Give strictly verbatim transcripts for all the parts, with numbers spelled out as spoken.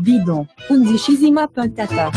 Bidon, undicesima puntata.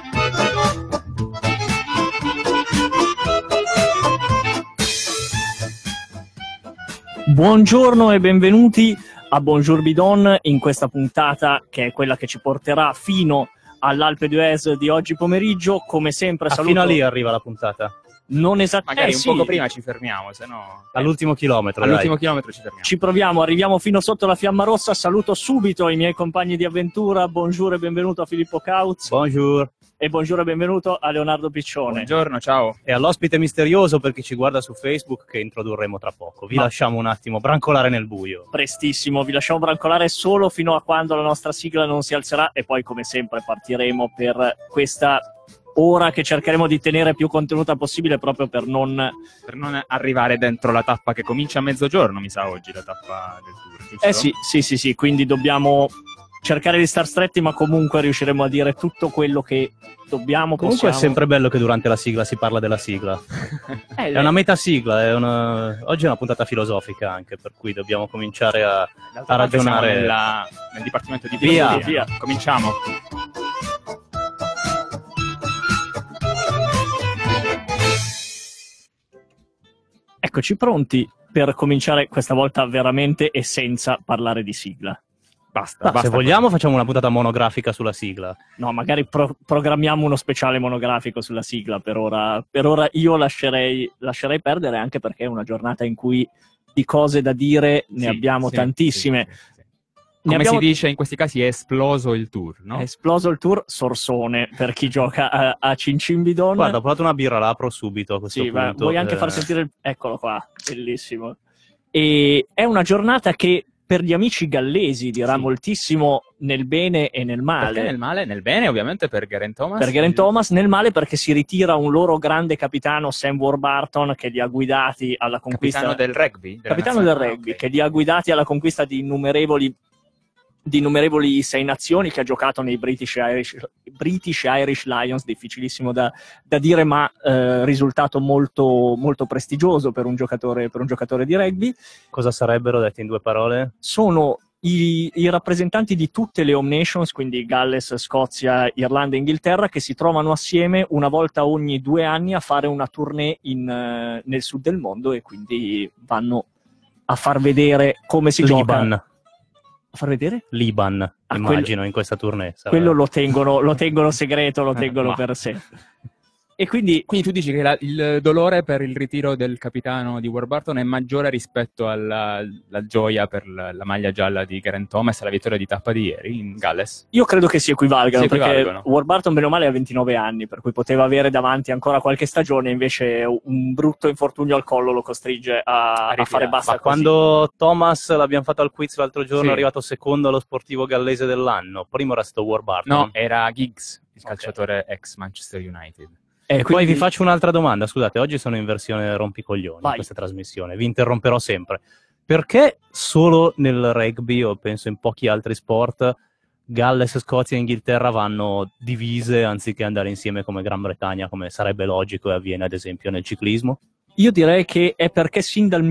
Buongiorno e benvenuti a Bonjour Bidon in questa puntata che è quella che ci porterà fino all'Alpe d'Huez di oggi pomeriggio. Come sempre ah, saluto... fino a lì arriva la puntata. Non esattamente. Magari eh, un sì. poco prima ci fermiamo, se no... All'ultimo chilometro. All'ultimo dai. chilometro ci fermiamo. Ci proviamo, arriviamo fino sotto la fiamma rossa. Saluto subito i miei compagni di avventura. Buongiorno e benvenuto a Filippo Cauz. Bonjour. E buongiorno e benvenuto a Leonardo Piccione. Buongiorno, ciao. E all'ospite misterioso per chi ci guarda su Facebook che introdurremo tra poco. Vi Ma... lasciamo un attimo brancolare nel buio. Prestissimo, vi lasciamo brancolare solo fino a quando la nostra sigla non si alzerà e poi come sempre partiremo per questa ora che cercheremo di tenere più contenuta possibile proprio per non... Per non arrivare dentro la tappa che comincia a mezzogiorno, mi sa oggi, la tappa del Tour, giusto? Eh sì, sì, sì, sì, quindi dobbiamo cercare di star stretti, ma comunque riusciremo a dire tutto quello che dobbiamo. Comunque possiamo. è sempre bello che durante la sigla si parla della sigla. Eh, È una metasigla, è una... oggi è una puntata filosofica anche, per cui dobbiamo cominciare a, a ragionare. Nella, nel dipartimento di Via. filosofia. Via. Cominciamo. Eccoci pronti per cominciare questa volta veramente e senza parlare di sigla. Basta, Ma basta. se vogliamo facciamo una puntata monografica sulla sigla. No, magari pro- programmiamo uno speciale monografico sulla sigla per ora. Per ora io lascerei, lascerei perdere, anche perché è una giornata in cui di cose da dire ne Sì, abbiamo sì, tantissime. sì, sì, sì. Ne Come abbiamo... si dice in questi casi è esploso il Tour, no? È esploso il Tour, sorsone per chi gioca a, a Cincimbidon. Guarda, ho provato una birra, la apro subito a questo Sì, punto. ma vuoi anche Eh, far sentire il... Eccolo qua, bellissimo. E è una giornata che per gli amici gallesi dirà Sì. moltissimo nel bene e nel male. Perché nel male? Nel bene, ovviamente, per Geraint Thomas. Per Geraint Thomas, nel male perché si ritira un loro grande capitano, Sam Warburton, che li ha guidati alla conquista... Capitano del rugby? della Capitano del nazionale? rugby, Ah, ok. che li ha guidati alla conquista di innumerevoli di innumerevoli sei nazioni, che ha giocato nei British Irish, British Irish Lions, difficilissimo da, da dire, ma eh, risultato molto, molto prestigioso per un giocatore, per un giocatore di rugby. Cosa sarebbero, dette in due parole? Sono i, i rappresentanti di tutte le home nations, quindi Galles, Scozia, Irlanda e Inghilterra, che si trovano assieme una volta ogni due anni a fare una tournée in, eh, nel sud del mondo, e quindi vanno a far vedere come si Liban. gioca. A far vedere? Liban, Ah, immagino, quello- in questa tournée. sarà. Quello lo tengono, lo tengono segreto, lo Eh, tengono ma- per sé. E quindi Quindi tu dici che la- il dolore per il ritiro del capitano di Warburton è maggiore rispetto alla, alla gioia per la, la maglia gialla di Geraint Thomas e la vittoria di tappa di ieri in Galles? io credo che si equivalgano, Si perché equivalgono. Warburton bene o male ha ventinove anni, per cui poteva avere davanti ancora qualche stagione, invece un brutto infortunio al collo lo costringe a, a ritirare. fare basta Ma così. quando Thomas, l'abbiamo fatto al quiz l'altro giorno, Sì. è arrivato secondo allo sportivo gallese dell'anno. Primo era sto Warburton. No, era Giggs, il Ok. calciatore ex Manchester United. E E poi quindi- vi faccio un'altra domanda, scusate, oggi sono in versione rompicoglioni Vai. in questa trasmissione, vi interromperò sempre. Perché solo nel rugby, o penso in pochi altri sport, Galles, Scozia e Inghilterra vanno divise anziché andare insieme come Gran Bretagna, come sarebbe logico e avviene ad esempio nel ciclismo? Io direi che è perché sin dal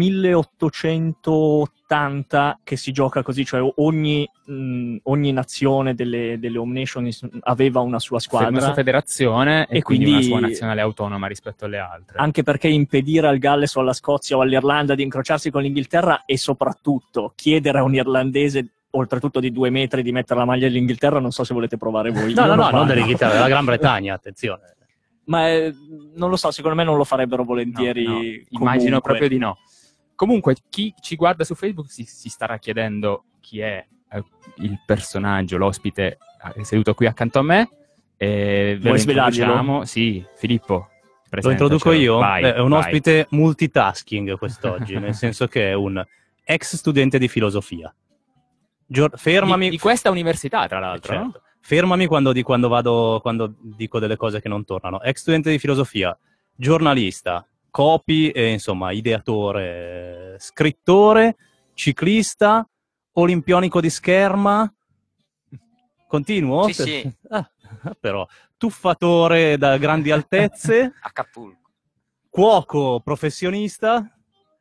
milleottocentottanta che si gioca così, cioè ogni, mh, ogni nazione delle, delle home nations aveva una sua Una squadra, sua federazione e, E quindi, quindi- una sua nazionale autonoma rispetto alle altre. anche perché impedire al Galles o alla Scozia o all'Irlanda di incrociarsi con l'Inghilterra, e soprattutto chiedere a un irlandese oltretutto di due metri di mettere la maglia dell'Inghilterra, non so se volete provare voi. No, Io no, lo no, non farò. dell'Inghilterra, della Gran Bretagna, attenzione. Ma eh, non lo so, secondo me non lo farebbero volentieri. No, no, comunque. immagino proprio di no. Comunque, chi ci guarda su Facebook si, si starà chiedendo chi è eh, il personaggio, l'ospite eh, seduto qui accanto a me. E ve Vuoi lo svelarglielo? introduciamo. Sì, Filippo. Lo introduco presentacelo. io? Vai, è un vai. ospite multitasking quest'oggi, nel senso che è un ex studente di filosofia. Gior- fermami, Di, di questa università, tra l'altro. certo. Fermami quando, di, quando vado quando dico delle cose che non tornano. Ex studente di filosofia, giornalista, copy e insomma ideatore, scrittore, ciclista, olimpionico di scherma. Continuo? Sì, sì. Ah, però tuffatore da grandi altezze, Acapulco. cuoco professionista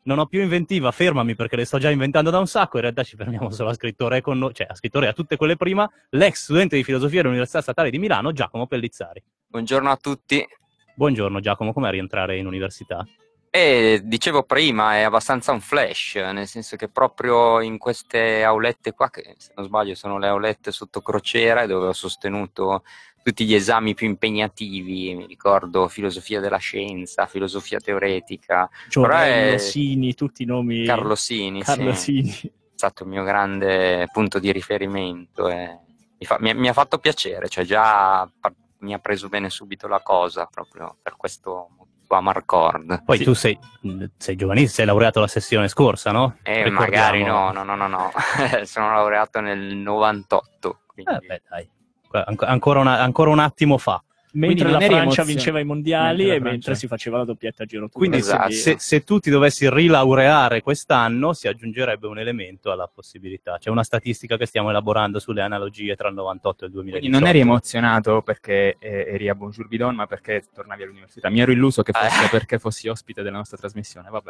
non ho più inventiva, fermami perché le sto già inventando da un sacco, in realtà ci fermiamo solo a scrittore, con no- cioè a scrittore a tutte quelle prima, l'ex studente di filosofia dell'Università Statale di Milano, Giacomo Pellizzari. Buongiorno a tutti. Buongiorno Giacomo, com'è rientrare in università? E dicevo prima, è abbastanza un flash, nel senso che proprio in queste aulette qua, che se non sbaglio sono le aulette sotto crociera, dove ho sostenuto tutti gli esami più impegnativi, mi ricordo filosofia della scienza, filosofia teoretica, Giorello, è... Sini, tutti i nomi. Carlo Sini, Carlo sì. Sini. È stato il mio grande punto di riferimento e mi, fa... mi, mi ha fatto piacere, cioè già par... mi ha preso bene subito la cosa proprio per questo motivo a Marcord. Poi Sì. tu sei, sei giovanissimo, sei laureato la sessione scorsa, no? Eh, Ricordiamo- magari no, no, no, no, no. Sono laureato nel novantotto. Quindi... Eh, beh, dai. An- ancora, una- ancora un attimo fa. Mentre non la eri Francia emozio- vinceva i mondiali mentre la e Francia- mentre si faceva la doppietta a giro tour. Quindi Esatto. se, se tu ti dovessi rilaureare quest'anno si aggiungerebbe un elemento alla possibilità. C'è una statistica che stiamo elaborando sulle analogie tra il novantotto e il Quindi duemiladiciotto. non eri emozionato perché eh, eri a Bonjour Bidon, ma perché tornavi all'università. Mi ero illuso che fosse Eh. perché fossi ospite della nostra trasmissione, vabbè.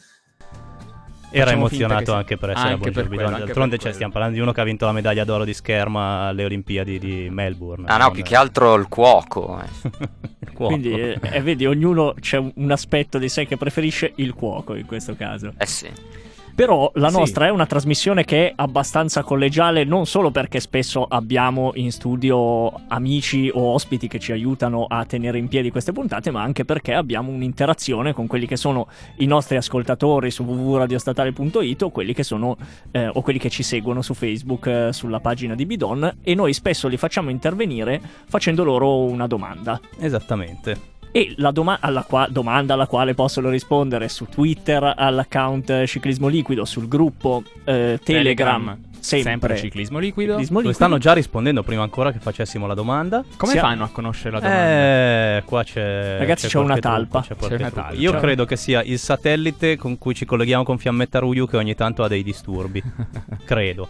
Era Facciamo finta emozionato che sì. anche per essere Anche a Bonjour per Bidon. quello, anche D'altronde per cioè, quello. stiamo parlando di uno che ha vinto la medaglia d'oro di scherma alle Olimpiadi di Melbourne. Ah no, Non più è- che altro il cuoco. eh. Il cuoco. Quindi, eh, eh, vedi, ognuno c'è un- un aspetto di sé che preferisce il cuoco in questo caso. Eh sì. Però la Sì. nostra è una trasmissione che è abbastanza collegiale, non solo perché spesso abbiamo in studio amici o ospiti che ci aiutano a tenere in piedi queste puntate, ma anche perché abbiamo un'interazione con quelli che sono i nostri ascoltatori su w w w punto radiostatale punto i t o quelli che sono eh, o quelli che ci seguono su Facebook eh, sulla pagina di Bidon, e noi spesso li facciamo intervenire facendo loro una domanda. Esattamente. E la doma- alla qua- domanda alla quale possono rispondere su Twitter all'account eh, Ciclismo Liquido, sul gruppo eh, Telegram, sempre, sempre ciclismo liquido. Ciclismo Dove Liquido. stanno già rispondendo prima ancora che facessimo la domanda. Come Sia- fanno a conoscere la domanda? Eh, qua c'è. Ragazzi, c'è una qualche trucco, talpa. c'è qualche C'è una trucco. talpa. Io C'è- credo che sia il satellite con cui ci colleghiamo con Fiammetta Ruiu che ogni tanto ha dei disturbi. Credo.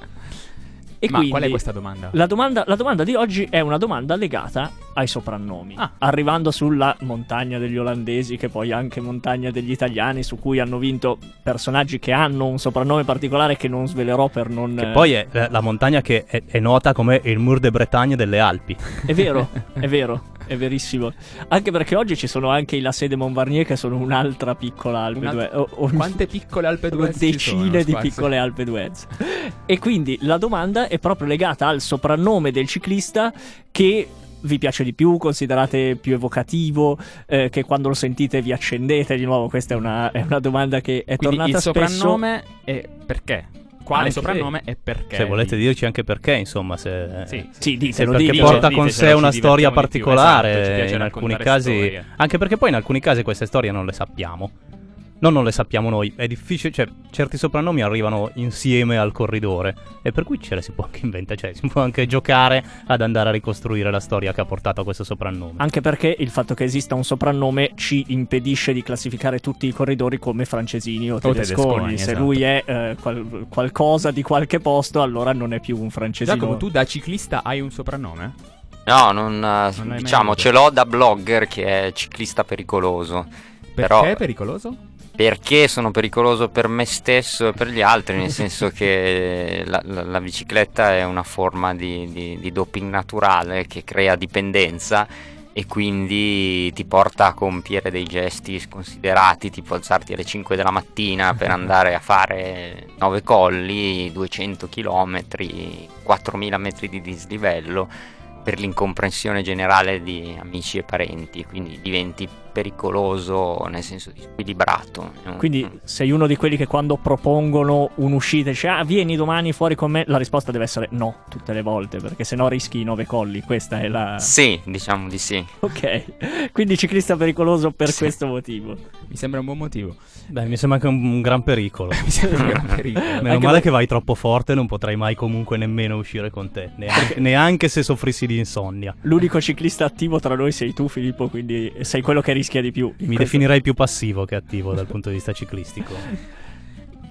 E Ma quindi qual è questa domanda? La domanda, la domanda di oggi è una domanda legata ai soprannomi, Ah. arrivando sulla montagna degli olandesi, che poi è anche montagna degli italiani, su cui hanno vinto personaggi che hanno un soprannome particolare che non svelerò per non... Che poi è eh, la montagna che è, è nota come il Mur de Bretagne delle Alpi. È vero, è vero, è verissimo. Anche perché oggi ci sono anche i Lacet de Montvarnier, che sono un'altra piccola Alpe Un'alt- d'Huez. O- o- Quante piccole Alpe sono d'Huez ci decine sono, di sparse? piccole Alpe d'Huez. E quindi la domanda è proprio legata al soprannome del ciclista che vi piace di più, considerate più evocativo, eh, che quando lo sentite vi accendete di nuovo. Questa è una, è una domanda che è Quindi tornata il spesso. soprannome è perché? Quale Anche- soprannome e perché? Se volete dirci anche perché, insomma, se, Sì, Sì, se ditelo, perché ditelo. porta con ditecelo, sé ci una storia divertiamo di più, particolare esatto, ci piace in alcuni raccontare casi, storie. anche perché poi in alcuni casi queste storie non le sappiamo. No, non le sappiamo noi, è difficile, cioè certi soprannomi arrivano insieme al corridore e per cui ce le si può anche inventare, cioè si può anche giocare ad andare a ricostruire la storia che ha portato a questo soprannome. Anche perché il fatto che esista un soprannome ci impedisce di classificare tutti i corridori come francesini o tedesconi. tedesconi, Se esatto. lui è eh, qual- qualcosa di qualche posto, allora non è più un francesino. Giacomo, tu da ciclista hai un soprannome? No, non, eh, l'hai mai diciamo, avuto? ce l'ho da blogger che è ciclista pericoloso. Perché Però- è pericoloso? Perché sono pericoloso per me stesso e per gli altri, nel senso che la, la- la bicicletta è una forma di, di- di doping naturale che crea dipendenza e quindi ti porta a compiere dei gesti sconsiderati, tipo alzarti alle cinque della mattina per andare a fare nove colli, duecento chilometri, quattromila metri di dislivello, per l'incomprensione generale di amici e parenti, quindi diventi pericoloso nel senso di squilibrato. È un- Quindi sei uno di quelli che quando propongono un'uscita dice ah vieni domani fuori con me, la risposta deve essere no tutte le volte, perché sennò rischi i nove colli. Questa è la... Sì, diciamo di sì. Ok, quindi ciclista pericoloso per Sì. questo motivo. Mi sembra un buon motivo. Beh, mi sembra anche un, un gran pericolo. Mi sembra un gran pericolo. Meno Anche male per- che vai troppo forte, non potrai mai comunque nemmeno uscire con te, neanche, neanche se soffrissi di insonnia. L'unico ciclista attivo tra noi sei tu, Filippo, quindi sei quello che rischia di più. In Mi questo- definirei più passivo che attivo dal punto di vista ciclistico.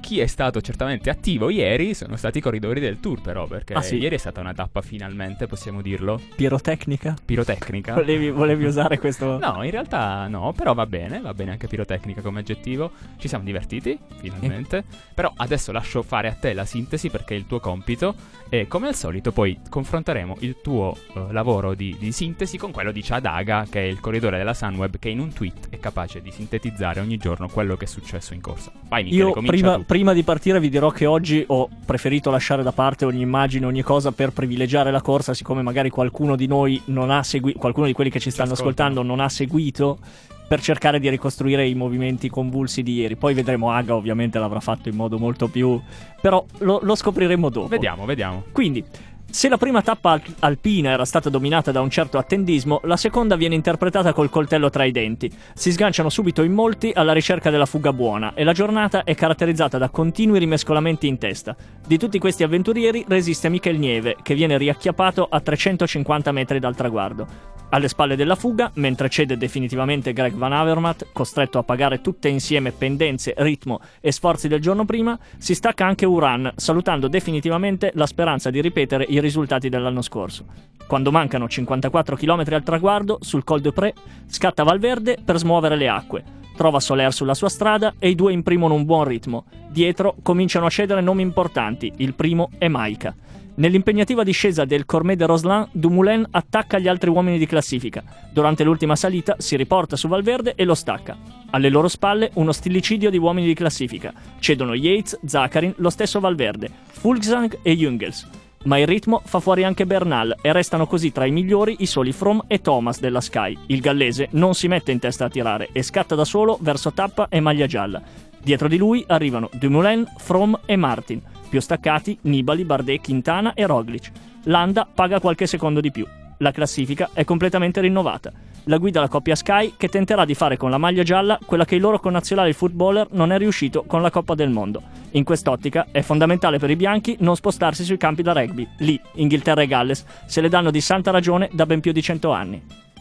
chi è stato certamente attivo ieri sono stati i corridori del Tour, però, perché Ah, sì? ieri è stata una tappa finalmente, possiamo dirlo, Pirotecnica? pirotecnica. Volevi, volevi usare questo? No, in realtà no, però va bene, va bene anche pirotecnica come aggettivo. Ci siamo divertiti, finalmente. Però adesso lascio fare a te la sintesi perché è il tuo compito e come al solito poi confronteremo il tuo uh, lavoro di, di sintesi con quello di Chad Haga, che è il corridore della Sunweb, che in un tweet è capace di sintetizzare ogni giorno quello che è successo in corsa. Vai Michele, Io comincia prima, tu. prima di partire vi dirò che oggi ho preferito lasciare da parte ogni immagine, ogni cosa per privilegiare la corsa, siccome magari qualcuno di noi non ha seguito, qualcuno di quelli che ci stanno ascoltano. ascoltando non ha seguito, per cercare di ricostruire i movimenti convulsi di ieri. Poi vedremo, Haga ovviamente l'avrà fatto in modo molto più... però lo, lo scopriremo dopo. Vediamo, vediamo. Quindi, se la prima tappa al- alpina era stata dominata da un certo attendismo, la seconda viene interpretata col coltello tra i denti. Si sganciano subito in molti alla ricerca della fuga buona e la giornata è caratterizzata da continui rimescolamenti in testa. Di tutti questi avventurieri resiste Mikel Nieve, che viene riacchiappato a trecentocinquanta metri dal traguardo. Alle spalle della fuga, mentre cede definitivamente Greg Van Avermaet, costretto a pagare tutte insieme pendenze, ritmo e sforzi del giorno prima, si stacca anche Uran, salutando definitivamente la speranza di ripetere i risultati dell'anno scorso. Quando mancano cinquantaquattro chilometri al traguardo, sul Col de Pré, scatta Valverde per smuovere le acque. Trova Soler sulla sua strada e i due imprimono un buon ritmo. Dietro cominciano a cedere nomi importanti, il primo è Maika. Nell'impegnativa discesa del Cormet de Roslan, Dumoulin attacca gli altri uomini di classifica. Durante l'ultima salita si riporta su Valverde e lo stacca. Alle loro spalle uno stillicidio di uomini di classifica. Cedono Yates, Zakarin, lo stesso Valverde, Fulgsang e Jungels. Ma il ritmo fa fuori anche Bernal e restano così tra i migliori i soli Froome e Thomas della Sky. Il gallese non si mette in testa a tirare e scatta da solo verso tappa e maglia gialla. Dietro di lui arrivano Dumoulin, Froome e Martin. Più staccati Nibali, Bardet, Quintana e Roglic. Landa paga qualche secondo di più. La classifica è completamente rinnovata. La guida la coppia Sky, che tenterà di fare con la maglia gialla quella che il loro connazionale footballer non è riuscito con la Coppa del Mondo. In quest'ottica è fondamentale per i bianchi non spostarsi sui campi da rugby. Lì, Inghilterra e Galles se le danno di santa ragione da ben più di cento anni.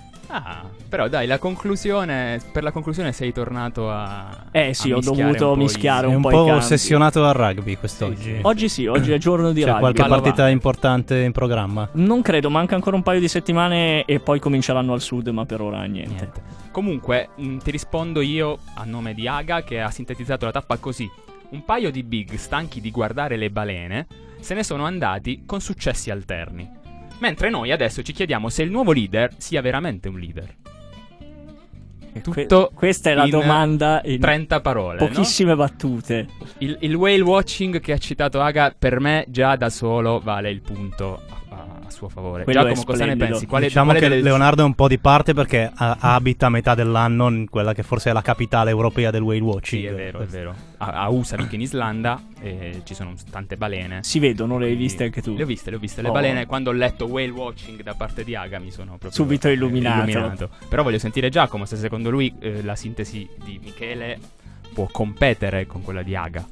Ah, però dai, la conclusione, per la conclusione sei tornato a Eh sì, a ho mischiare dovuto un po' i- mischiare È un un po' i po' campi. ossessionato al rugby quest'oggi. Sì, sì. Oggi sì, oggi è giorno di C'è rugby. qualche Allora, partita importante in programma? Non credo, manca ancora un paio di settimane e poi cominceranno al sud, ma per ora niente. Niente. Comunque, mh, ti rispondo io a nome di Haga, che ha sintetizzato la tappa così. Un paio di big, stanchi di guardare le balene, se ne sono andati con successi alterni. Mentre noi adesso ci chiediamo se il nuovo leader sia veramente un leader. Que- Tutto questa è la in domanda in trenta parole, no? pochissime battute. Il, il whale watching che ha citato Haga per me già da solo vale il punto a, a suo favore. Quello è Giacomo, cosa ne splendido. pensi? Quale, Diciamo quale che delle- Leonardo è un po' di parte perché a- abita a metà dell'anno in quella che forse è la capitale europea del whale watching. Sì, è vero, è vero. A, a Husavik in Islanda eh, ci sono tante balene. Si vedono, le hai Quindi- viste anche tu. Le ho viste, le ho viste. Le Oh. balene, quando ho letto whale watching da parte di Haga mi sono proprio Subito eh, illuminato. illuminato. Però voglio sentire Giacomo se secondo lui eh, la sintesi di Michele può competere con quella di Haga.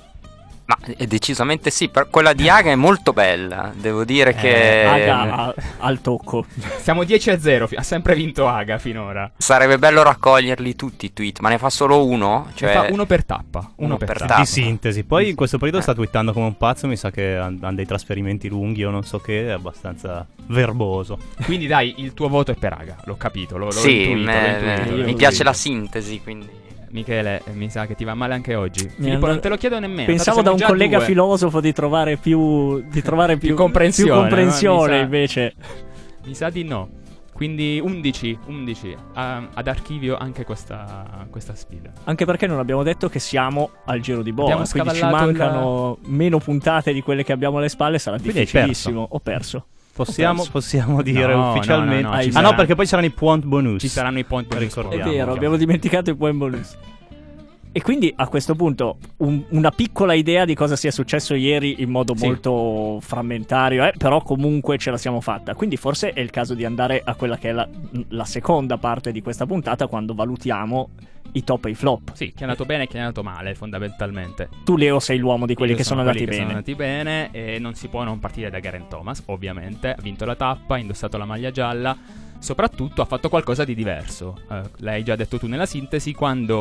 Ma eh, decisamente sì, per quella di Haga è molto bella, devo dire che Haga a- al tocco. Siamo dieci a zero, fi- ha sempre vinto Haga finora. sarebbe bello raccoglierli tutti i tweet, ma ne fa solo uno? Cioè, Ne fa uno per tappa. Uno, uno per, per tappa. tappa. Di sintesi. Poi in questo periodo Eh. sta twittando come un pazzo. Mi sa che hanno dei trasferimenti lunghi o non so che. È abbastanza verboso. Quindi dai, il tuo voto è per Haga, l'ho capito, l'ho, l'ho sì, intuito, me- l'ho intuito, l'ho mi intuito. piace la sintesi, quindi... Michele, eh, mi sa che ti va male anche oggi. Mi Filippo, hanno- non te lo chiedo nemmeno. Pensavo tanto da un siamo già collega due. filosofo di trovare più di trovare più, Più comprensione, più comprensione, no? Mi sa- invece. Mi sa di no. Quindi undici, undici. Ah, ad archivio anche questa, questa sfida. Anche perché non abbiamo detto che siamo al Giro di Boa, Abbiamo quindi ci scavallato mancano meno puntate di quelle che abbiamo alle spalle, sarà Quindi hai difficilissimo. Ho perso. Possiamo, perso. possiamo dire No, ufficialmente. no, no, no, ci ah, sarà- no, perché poi ci saranno i point bonus. Ci saranno i point bonus. Ricordiamo. È poi. vero, abbiamo dimenticato i point bonus. E quindi a questo punto un- una piccola idea di cosa sia successo ieri in modo Sì. molto frammentario, eh, però comunque ce la siamo fatta. Quindi forse è il caso di andare a quella che è la, la seconda parte di questa puntata, quando valutiamo i top e i flop. Sì, chi è andato bene e chi è andato male, fondamentalmente. Tu, Leo, sei l'uomo di quelli Io che sono, quelli andati che bene. sono andati bene e non si può non partire da Geraint Thomas, ovviamente. Ha vinto la tappa, ha indossato la maglia gialla. Soprattutto ha fatto qualcosa di diverso. Eh, l'hai già detto tu nella sintesi, quando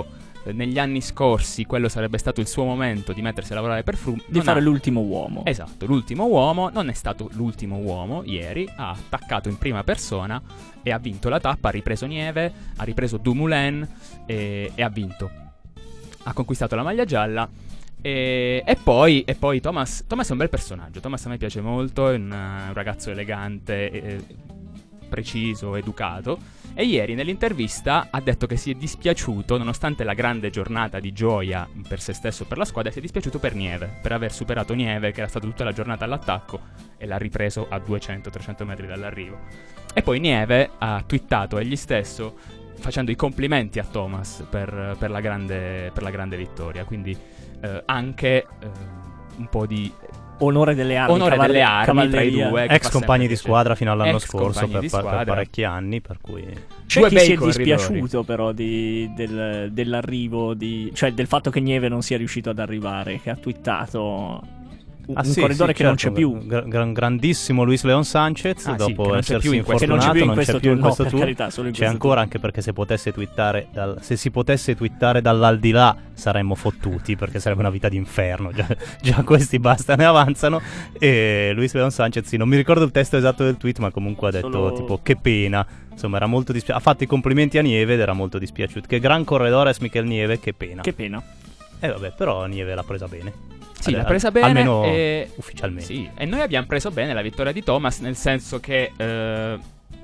eh, negli anni scorsi quello sarebbe stato il suo momento di mettersi a lavorare per Froome, Di fare ha... l'ultimo uomo. Esatto, l'ultimo uomo, non è stato l'ultimo uomo ieri, ha attaccato in prima persona e ha vinto la tappa, ha ripreso Nieve, ha ripreso Dumoulin e, e ha vinto. Ha conquistato la maglia gialla. E, e, poi, e poi Thomas Thomas è un bel personaggio. Thomas a me piace molto, è un, un ragazzo elegante, e, preciso, educato. E ieri nell'intervista ha detto che si è dispiaciuto, nonostante la grande giornata di gioia per se stesso e per la squadra, si è dispiaciuto per Nieve, per aver superato Nieve, che era stato tutta la giornata all'attacco e l'ha ripreso a duecento trecento metri dall'arrivo. E poi Nieve ha twittato egli stesso facendo i complimenti a Thomas per, per, la, grande, per la grande vittoria. Quindi eh, anche eh, un po' di onore delle armi, onore cavalle- delle armi tra i due, ex compagni di squadra fino all'anno Ex scorso per, di pa- squadra. per parecchi anni, per cui c'è Due chi bei si è corridori. dispiaciuto però di, del, dell'arrivo di, cioè del fatto che Nieve non sia riuscito ad arrivare, che ha twittato un, Ah, un sì, corridore sì, che non certo, c'è più, gra- gran- grandissimo Luis Leon Sanchez, Ah, sì, dopo che non c'è essersi più in questo- che non c'è infortunato, più in non questo c'è più in tour, questo no, per tour. carità, solo in C'è questo ancora, tour. anche perché se potesse twittare dal, se si potesse twittare dall'aldilà saremmo fottuti, perché sarebbe una vita d'inferno. Già, già questi basta, ne avanzano. E Luis Leon Sanchez, sì, non mi ricordo il testo esatto del tweet, ma comunque ha detto Solo- tipo che pena. Insomma, era molto dispiaciuto. Ha fatto i complimenti a Nieve ed era molto dispiaciuto. Che gran corredore è Mikel Nieve, che pena. Che pena. E eh, vabbè, però Nieve l'ha presa bene. Sì, Al- l'ha presa al- bene almeno e... ufficialmente. Sì, e noi abbiamo preso bene la vittoria di Thomas, nel senso che eh,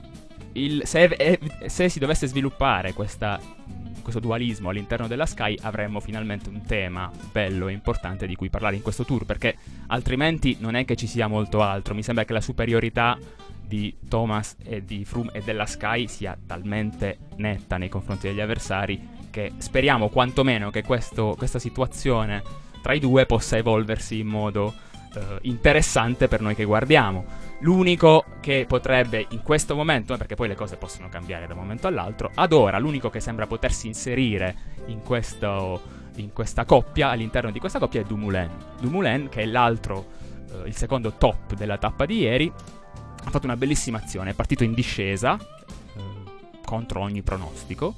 il, se, eh, se si dovesse sviluppare questa, questo dualismo all'interno della Sky, avremmo finalmente un tema bello e importante di cui parlare in questo tour, perché altrimenti non è che ci sia molto altro. Mi sembra che la superiorità di Thomas e di Froome e della Sky sia talmente netta nei confronti degli avversari che speriamo quantomeno che questo, questa situazione tra i due possa evolversi in modo eh, interessante per noi che guardiamo. L'unico che potrebbe in questo momento, perché poi le cose possono cambiare da un momento all'altro, ad ora l'unico che sembra potersi inserire in, questo, in questa coppia, all'interno di questa coppia, è Dumoulin. Dumoulin, che è l'altro, eh, il secondo top della tappa di ieri, ha fatto una bellissima azione, è partito in discesa eh, contro ogni pronostico.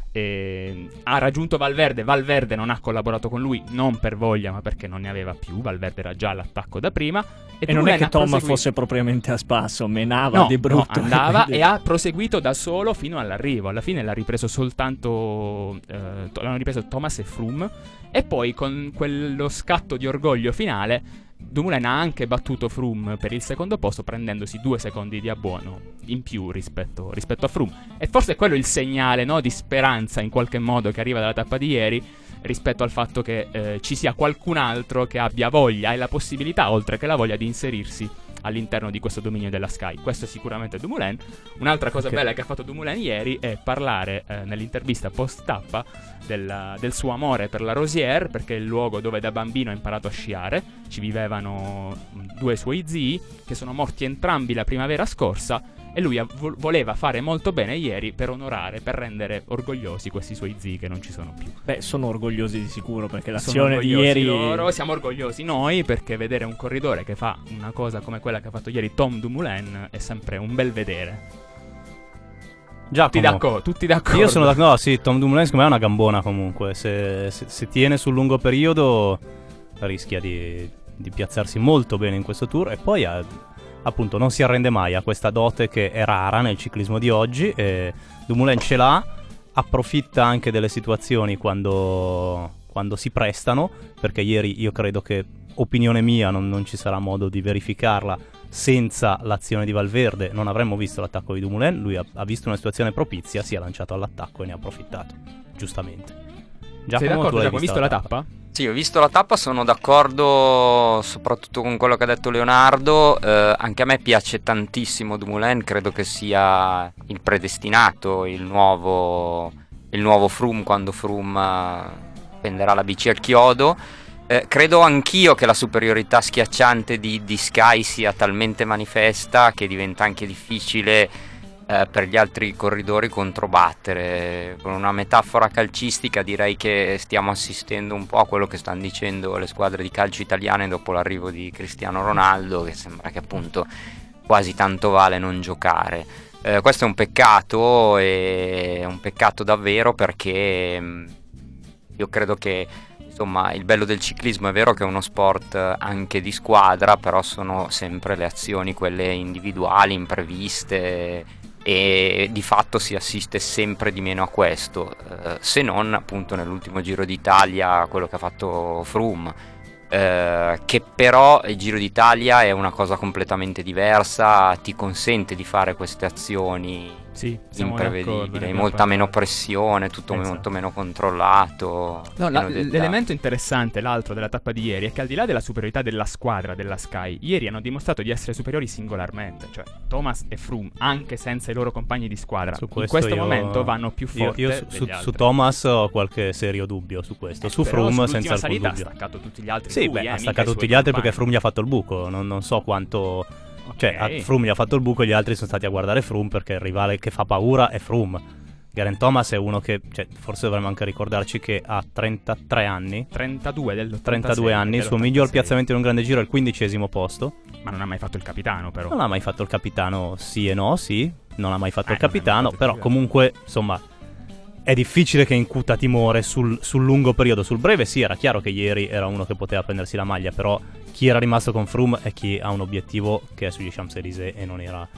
E ha raggiunto Valverde. Valverde non ha collaborato con lui, non per voglia ma perché non ne aveva più. Valverde era già all'attacco da prima. E, E non è che Tom proseguito... fosse propriamente a spasso, menava no, di brutto. no, andava quindi... e ha proseguito da solo fino all'arrivo. Alla fine l'ha ripreso soltanto eh, l'hanno ripreso Thomas e Froome. E poi con quello scatto di orgoglio finale Dumoulin ha anche battuto Froome per il secondo posto, prendendosi due secondi di abbuono in più rispetto, rispetto a Froome. E forse è quello il segnale, no, di speranza in qualche modo che arriva dalla tappa di ieri, rispetto al fatto che eh, ci sia qualcun altro che abbia voglia e la possibilità, oltre che la voglia, di inserirsi all'interno di questo dominio della Sky. Questo è sicuramente Dumoulin. Un'altra cosa Okay. bella che ha fatto Dumoulin ieri è parlare eh, nell'intervista post tappa del, del suo amore per la Rosière, perché è il luogo dove da bambino ha imparato a sciare. Ci vivevano due suoi zii che sono morti entrambi la primavera scorsa e lui vo- voleva fare molto bene ieri per onorare, per rendere orgogliosi questi suoi zii che non ci sono più. Beh, sono orgogliosi di sicuro perché Sono l'azione di orgogliosi ieri loro, siamo orgogliosi noi, perché vedere un corridore che fa una cosa come quella che ha fatto ieri Tom Dumoulin è sempre un bel vedere. Tutti Giacomo, d'accordo, tutti d'accordo. io sono d'accordo. No, sì, Tom Dumoulin secondo me è una gambona comunque. Se, se, se tiene sul lungo periodo rischia di, di piazzarsi molto bene in questo tour. E poi ha, appunto non si arrende mai a questa dote che è rara nel ciclismo di oggi. E Dumoulin ce l'ha, approfitta anche delle situazioni quando, quando si prestano, perché ieri io credo che, opinione mia, non, non ci sarà modo di verificarla, senza l'azione di Valverde non avremmo visto l'attacco di Dumoulin. Lui ha, ha visto una situazione propizia, si è lanciato all'attacco e ne ha approfittato, giustamente. Sei Giacomo, d'accordo, tu l'hai Giacomo? Hai visto la tappa? Sì, ho visto la tappa, sono d'accordo soprattutto con quello che ha detto Leonardo. Eh, anche a me piace tantissimo Dumoulin, credo che sia il predestinato, il nuovo, il nuovo Froome quando Froome prenderà la bici al chiodo. Eh, credo anch'io che la superiorità schiacciante di, di Sky sia talmente manifesta che diventa anche difficile eh, per gli altri corridori controbattere. Con una metafora calcistica direi che stiamo assistendo un po' a quello che stanno dicendo le squadre di calcio italiane dopo l'arrivo di Cristiano Ronaldo, che sembra che appunto quasi tanto vale non giocare. Eh, questo è un peccato, e è un peccato davvero, perché mh, io credo che insomma il bello del ciclismo è vero che è uno sport anche di squadra, però sono sempre le azioni quelle individuali, impreviste, e di fatto si assiste sempre di meno a questo, eh, se non appunto nell'ultimo Giro d'Italia quello che ha fatto Froome. Eh, che però il Giro d'Italia è una cosa completamente diversa, ti consente di fare queste azioni Sì, siamo d'accordo, ne imprevedibili, hai abbiamo molta parlato. meno pressione, tutto Esatto. molto meno controllato. No, la- pieno dettagli. l'elemento interessante, l'altro della tappa di ieri, è che al di là della superiorità della squadra della Sky, ieri hanno dimostrato di essere superiori singolarmente, cioè Thomas e Froome, anche senza i loro compagni di squadra, Su in questo questo io- momento vanno più Io, forti io su, su- degli altri. su Thomas ho qualche serio dubbio su questo. Su Però Froome sull'ultima senza alcun salita dubbio. ha staccato tutti gli altri. Sì, lui, beh, eh, ha mica staccato i tutti suoi gli altri perché compagni. Froome gli ha fatto il buco. Non, non so quanto. Cioè, Ok. a- Froome gli ha fatto il buco e gli altri sono stati a guardare Froome perché il rivale che fa paura è Froome. Geraint Thomas è uno che, cioè, forse dovremmo anche ricordarci che ha trentatré anni. trentadue del trentadue anni, il suo miglior piazzamento in un grande giro è il quindicesimo posto. Ma non ha mai fatto il capitano, però. Non ha mai fatto il capitano, sì e no, sì. Non ha mai fatto Eh, il non ha mai capitano, fatto il però capitano. comunque, insomma, è difficile che incuta timore sul, sul lungo periodo. Sul breve sì, era chiaro che ieri era uno che poteva prendersi la maglia, però chi era rimasto con Froome è chi ha un obiettivo che è sugli Champs-Élysées e non era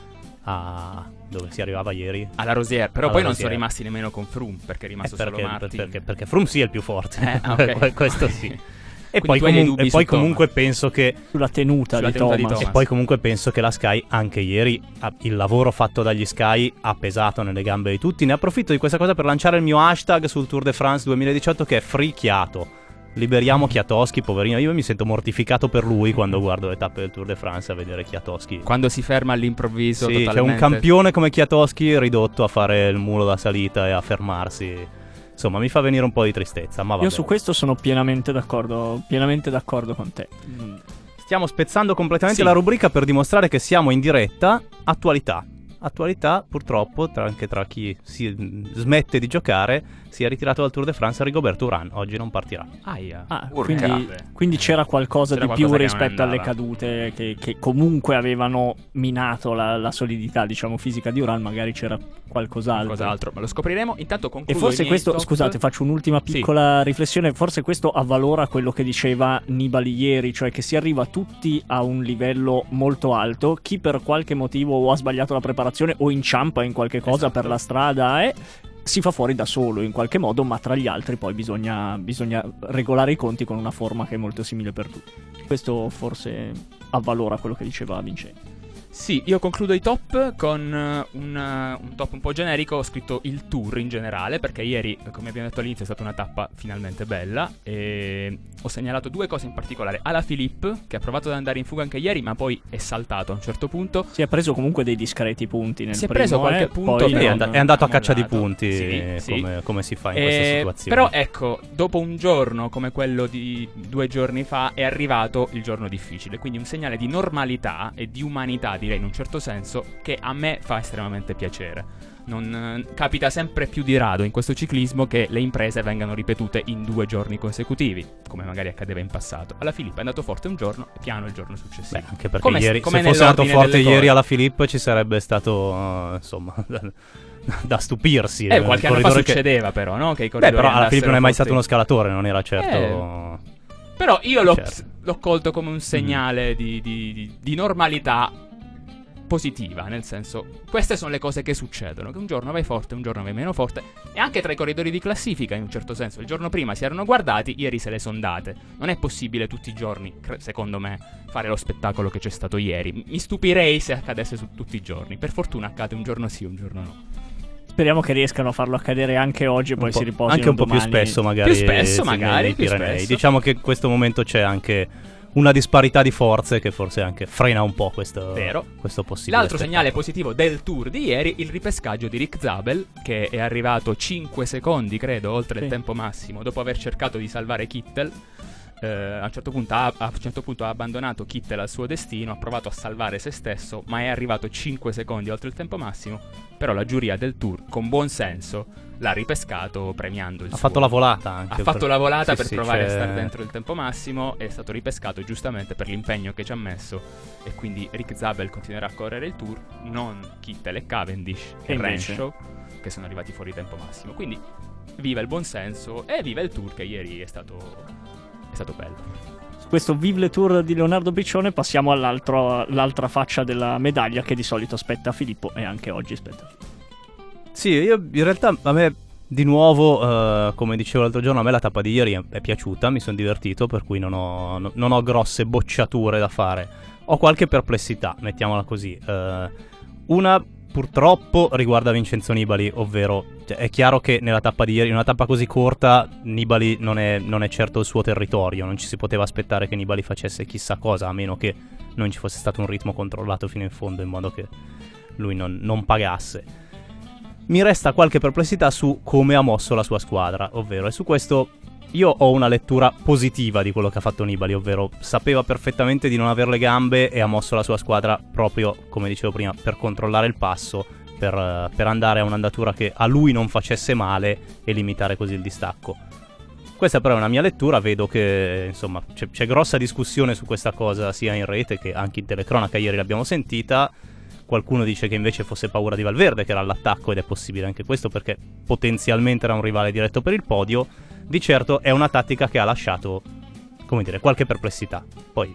a dove si arrivava ieri. Alla Rosière, però Alla poi non Rosière. sono rimasti nemmeno con Froome, perché è rimasto Eh, perché, solo Martin. perché, perché Froome sì è il più forte. Eh, ah, ok. Questo sì. E Quindi poi, tu hai dei comun- dubbi e poi su Thomas. comunque penso che Sulla tenuta, Sulla di, tenuta di Thomas. Thomas. E poi comunque penso che la Sky, anche ieri, ha- il lavoro fatto dagli Sky ha pesato nelle gambe di tutti. Ne approfitto di questa cosa per lanciare il mio hashtag sul Tour de France duemiladiciotto che è FreeChiato. Liberiamo Kwiatkowski, poverino. Io mi sento mortificato per lui quando guardo le tappe del Tour de France a vedere Kwiatkowski. Quando si ferma all'improvviso Sì, c'è totalmente. un campione come Kwiatkowski ridotto a fare il mulo da salita e a fermarsi. Insomma, mi fa venire un po' di tristezza, ma vabbè. Io su questo sono pienamente d'accordo, pienamente d'accordo con te. Stiamo spezzando completamente Sì. la rubrica per dimostrare che siamo in diretta. Attualità. Attualità, purtroppo, tra- anche tra chi si mh, smette di giocare, si è ritirato dal Tour de France Rigoberto Urán. Oggi non partirà. Aia. Ah, Urca. quindi, quindi c'era qualcosa C'era di qualcosa più che non rispetto alle andava. cadute che, che comunque avevano minato la, la solidità, diciamo, fisica di Uran. Magari c'era qualcos'altro. Cos'altro? Ma lo scopriremo. Intanto E concludo forse i miei questo, top. scusate, faccio un'ultima Sì. piccola riflessione. Forse questo avvalora quello che diceva Nibali ieri, cioè che si arriva tutti a un livello molto alto. Chi per qualche motivo o ha sbagliato la preparazione o inciampa in qualche cosa Esatto. per la strada e si fa fuori da solo in qualche modo, ma tra gli altri poi bisogna, bisogna regolare i conti con una forma che è molto simile per tutti. Questo forse avvalora quello che diceva Vincenzo. Sì, io concludo i top con eh, un, eh, un top un po' generico. Ho scritto il tour in generale, perché ieri, come abbiamo detto all'inizio, è stata una tappa finalmente bella. E ho segnalato due cose in particolare. Alaphilippe, che ha provato ad andare in fuga anche ieri, ma poi è saltato a un certo punto. Si è preso comunque dei discreti punti nel Si è primo, preso qualche eh, punto, poi Sì, però è, non- and- è andato a ha caccia di mollato. punti, Sì, sì. come, come si fa in Eh, queste situazioni. Però ecco, dopo un giorno come quello di due giorni fa è arrivato il giorno difficile, quindi un segnale di normalità e di umanità, direi in un certo senso, che a me fa estremamente piacere. Non eh, capita sempre più di rado in questo ciclismo che le imprese vengano ripetute in due giorni consecutivi, come magari accadeva in passato. Alla Filippa è andato forte un giorno e piano il giorno successivo. Beh, anche perché Come- ieri, come se fosse andato nell'ordine forte delle ieri cose. alla Filippo ci sarebbe stato, uh, insomma, da, da stupirsi. Eh, Il qualche anno fa corridore che- succedeva però, no? Che i Beh, corridori però alla Filippo non è mai andassero stato uno forti. scalatore, non era certo... Però io l'ho, Certo. l'ho colto come un segnale di, di- di- di normalità positiva, nel senso, queste sono le cose che succedono, che un giorno vai forte, un giorno vai meno forte, e anche tra i corridori di classifica in un certo senso. Il giorno prima si erano guardati, ieri se le son date. Non è possibile tutti i giorni, cre- secondo me, fare lo spettacolo che c'è stato ieri. Mi stupirei se accadesse su tutti i giorni. Per fortuna accade un giorno sì, un giorno no. Speriamo che riescano a farlo accadere anche oggi e poi Un po'- si riposino anche un po' più domani. spesso magari Più spesso, sì, magari, nei più Pirenei. spesso. Diciamo che in questo momento c'è anche una disparità di forze che forse anche frena un po' questo, Vero. questo possibile L'altro spettacolo. segnale positivo del tour di ieri, il ripescaggio di Rick Zabel, che è arrivato cinque secondi, credo, oltre Sì. il tempo massimo, dopo aver cercato di salvare Kittel. Eh, a, un certo punto ha, a un certo punto ha abbandonato Kittel al suo destino, ha provato a salvare se stesso, ma è arrivato cinque secondi oltre il tempo massimo. Però la giuria del tour, con buon senso, l'ha ripescato premiando il Ha suo... fatto la volata anche. Ha fatto per- la volata Sì, per sì, provare c'è- a stare dentro il tempo massimo. È stato ripescato giustamente per l'impegno che ci ha messo. E quindi Rick Zabel continuerà a correre il tour, non Kittel e Cavendish Che e invece- Renshaw, che sono arrivati fuori tempo massimo. Quindi viva il buonsenso e viva il tour che ieri è stato, è stato bello. Su questo Vive le Tour di Leonardo Briccione passiamo all'altro, all'altra faccia della medaglia che di solito spetta a Filippo e anche oggi spetta a Filippo. Sì, io in realtà a me di nuovo, uh, come dicevo l'altro giorno, a me la tappa di ieri è, è piaciuta, mi sono divertito, per cui non ho, no, non ho grosse bocciature da fare. Ho qualche perplessità, mettiamola così. Uh, una purtroppo riguarda Vincenzo Nibali, ovvero cioè, è chiaro che nella tappa di ieri, in una tappa così corta, Nibali non è, non è certo il suo territorio, non ci si poteva aspettare che Nibali facesse chissà cosa, a meno che non ci fosse stato un ritmo controllato fino in fondo in modo che lui non, non pagasse. Mi resta qualche perplessità su come ha mosso la sua squadra, ovvero, e su questo io ho una lettura positiva di quello che ha fatto Nibali, ovvero sapeva perfettamente di non avere le gambe e ha mosso la sua squadra proprio, come dicevo prima, per controllare il passo, per, per andare a un'andatura che a lui non facesse male e limitare così il distacco. Questa però è una mia lettura, vedo che insomma c'è, c'è grossa discussione su questa cosa sia in rete che anche in telecronaca, ieri l'abbiamo sentita. Qualcuno dice che invece fosse paura di Valverde, che era all'attacco, ed è possibile anche questo perché potenzialmente era un rivale diretto per il podio. Di certo è una tattica che ha lasciato, come dire, qualche perplessità. Poi,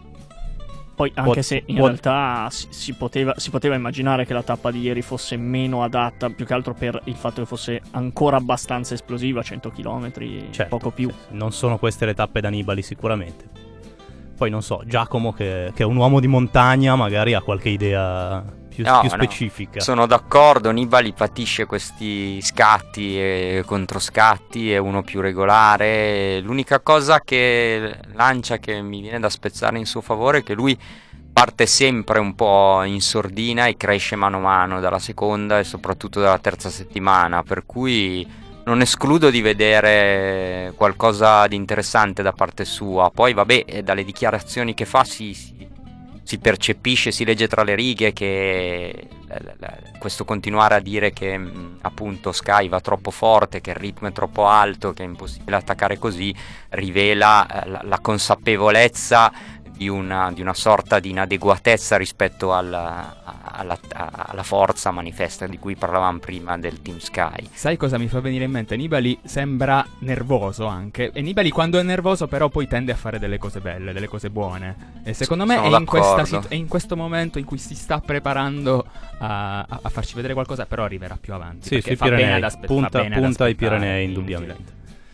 Poi anche può, se in può... realtà si, si, poteva, si poteva immaginare che la tappa di ieri fosse meno adatta, più che altro per il fatto che fosse ancora abbastanza esplosiva, cento chilometri, certo, poco più. Non sono queste le tappe da Nibali sicuramente. Poi non so, Giacomo che, che è un uomo di montagna magari ha qualche idea più, no, più no, specifica. Sono d'accordo, Nibali patisce questi scatti e controscatti, è uno più regolare. L'unica cosa che lancia che mi viene da spezzare in suo favore è che lui parte sempre un po' in sordina e cresce mano a mano dalla seconda e soprattutto dalla terza settimana, per cui non escludo di vedere qualcosa di interessante da parte sua. Poi vabbè, dalle dichiarazioni che fa si, si, si percepisce, si legge tra le righe che l- l- questo continuare a dire che mh, appunto Sky va troppo forte, che il ritmo è troppo alto, che è impossibile attaccare così, rivela eh, la, la consapevolezza di una, di una sorta di inadeguatezza rispetto alla, alla, alla forza manifesta di cui parlavamo prima del Team Sky. Sai cosa mi fa venire in mente? Nibali sembra nervoso anche, e Nibali quando è nervoso però poi tende a fare delle cose belle, delle cose buone, e secondo me è in, questa situ- è in questo momento in cui si sta preparando a, a, a farci vedere qualcosa, però arriverà più avanti. Sì, sui fa Pirenei, bene ad aspe- punta, fa bene ad punta ai aspettare, Pirenei inutile. indubbiamente.